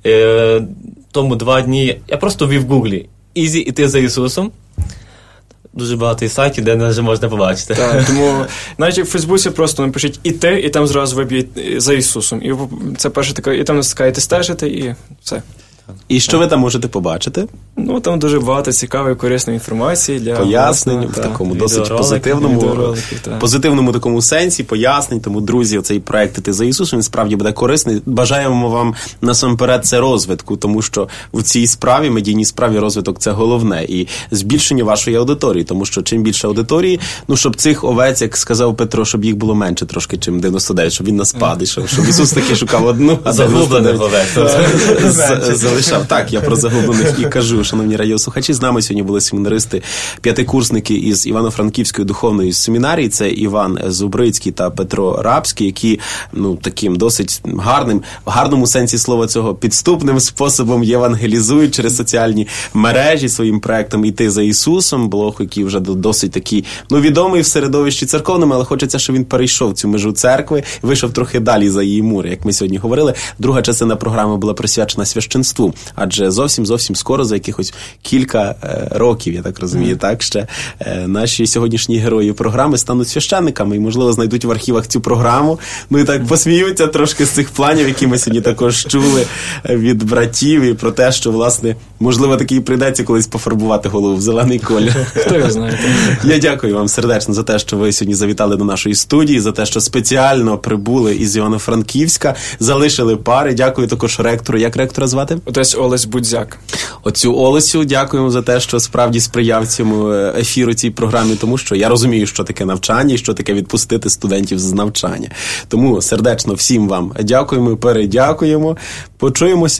S3: Тому два дні я просто ввів в Гуглі «Ізі, іти за Ісусом». Дуже багато сайтів, де вже можна побачити.
S2: Так, тому навіть в Фейсбуці просто напишіть «Іти», і там зразу виб'ють «За Ісусом». І це перше таке, і там натискаєте «Стежити», і все.
S1: І що ви там можете побачити?
S2: Ну, там дуже багато цікавої, корисної інформації для
S1: пояснень в такому досить позитивному, позитивному такому сенсі, пояснень. Тому, друзі, цей проект «Іти за Ісусом», він справді буде корисний. Бажаємо вам насамперед це розвитку, тому що в цій справі, медійній справі, розвиток – це головне. І збільшення вашої аудиторії, тому що чим більше аудиторії, ну, щоб цих овець, як сказав Петро, щоб їх було менше трошки, чим дев'яносто дев'ять, щоб він нас падає, щоб Ісус таки шукав одну, а
S3: загублених овець
S1: залишав. Так, я про загублених і кажу, шановні радіослухачі. З нами сьогодні були семінаристи, п'ятикурсники із Івано-Франківської духовної семінарії. Це Іван Зубрицький та Петро Рабський, які, ну, таким досить гарним, в гарному сенсі слова цього, підступним способом євангелізують через соціальні мережі своїм проектом «Іти за Ісусом», блог, який вже досить такий, ну, відомий в середовищі церковному, але хочеться, щоб він перейшов цю межу церкви, вийшов трохи далі за її мури, як ми сьогодні говорили. Друга частина програми була присвячена священству, адже зовсім-зовсім скоро, за якихось кілька е, років, я так розумію, mm. так, ще е, наші сьогоднішні герої програми стануть священниками і, можливо, знайдуть в архівах цю програму, ну і так посміються трошки з цих планів, які ми сьогодні також чули від братів, і про те, що, власне, можливо, таки і прийдеться колись пофарбувати голову в зелений колір.
S2: Хто його знає.
S1: Я дякую вам сердечно за те, що ви сьогодні завітали до нашої студії, за те, що спеціально прибули із Івано-Франківська, залишили пари. Дякую також ректору. Як ректора звати?
S2: Отець Олесь Будзяк.
S1: Оцю Олесю дякуємо за те, що справді сприяв цьому ефіру, цій програмі, тому що я розумію, що таке навчання і що таке відпустити студентів з навчання. Тому сердечно всім вам дякуємо, передякуємо. Почуємось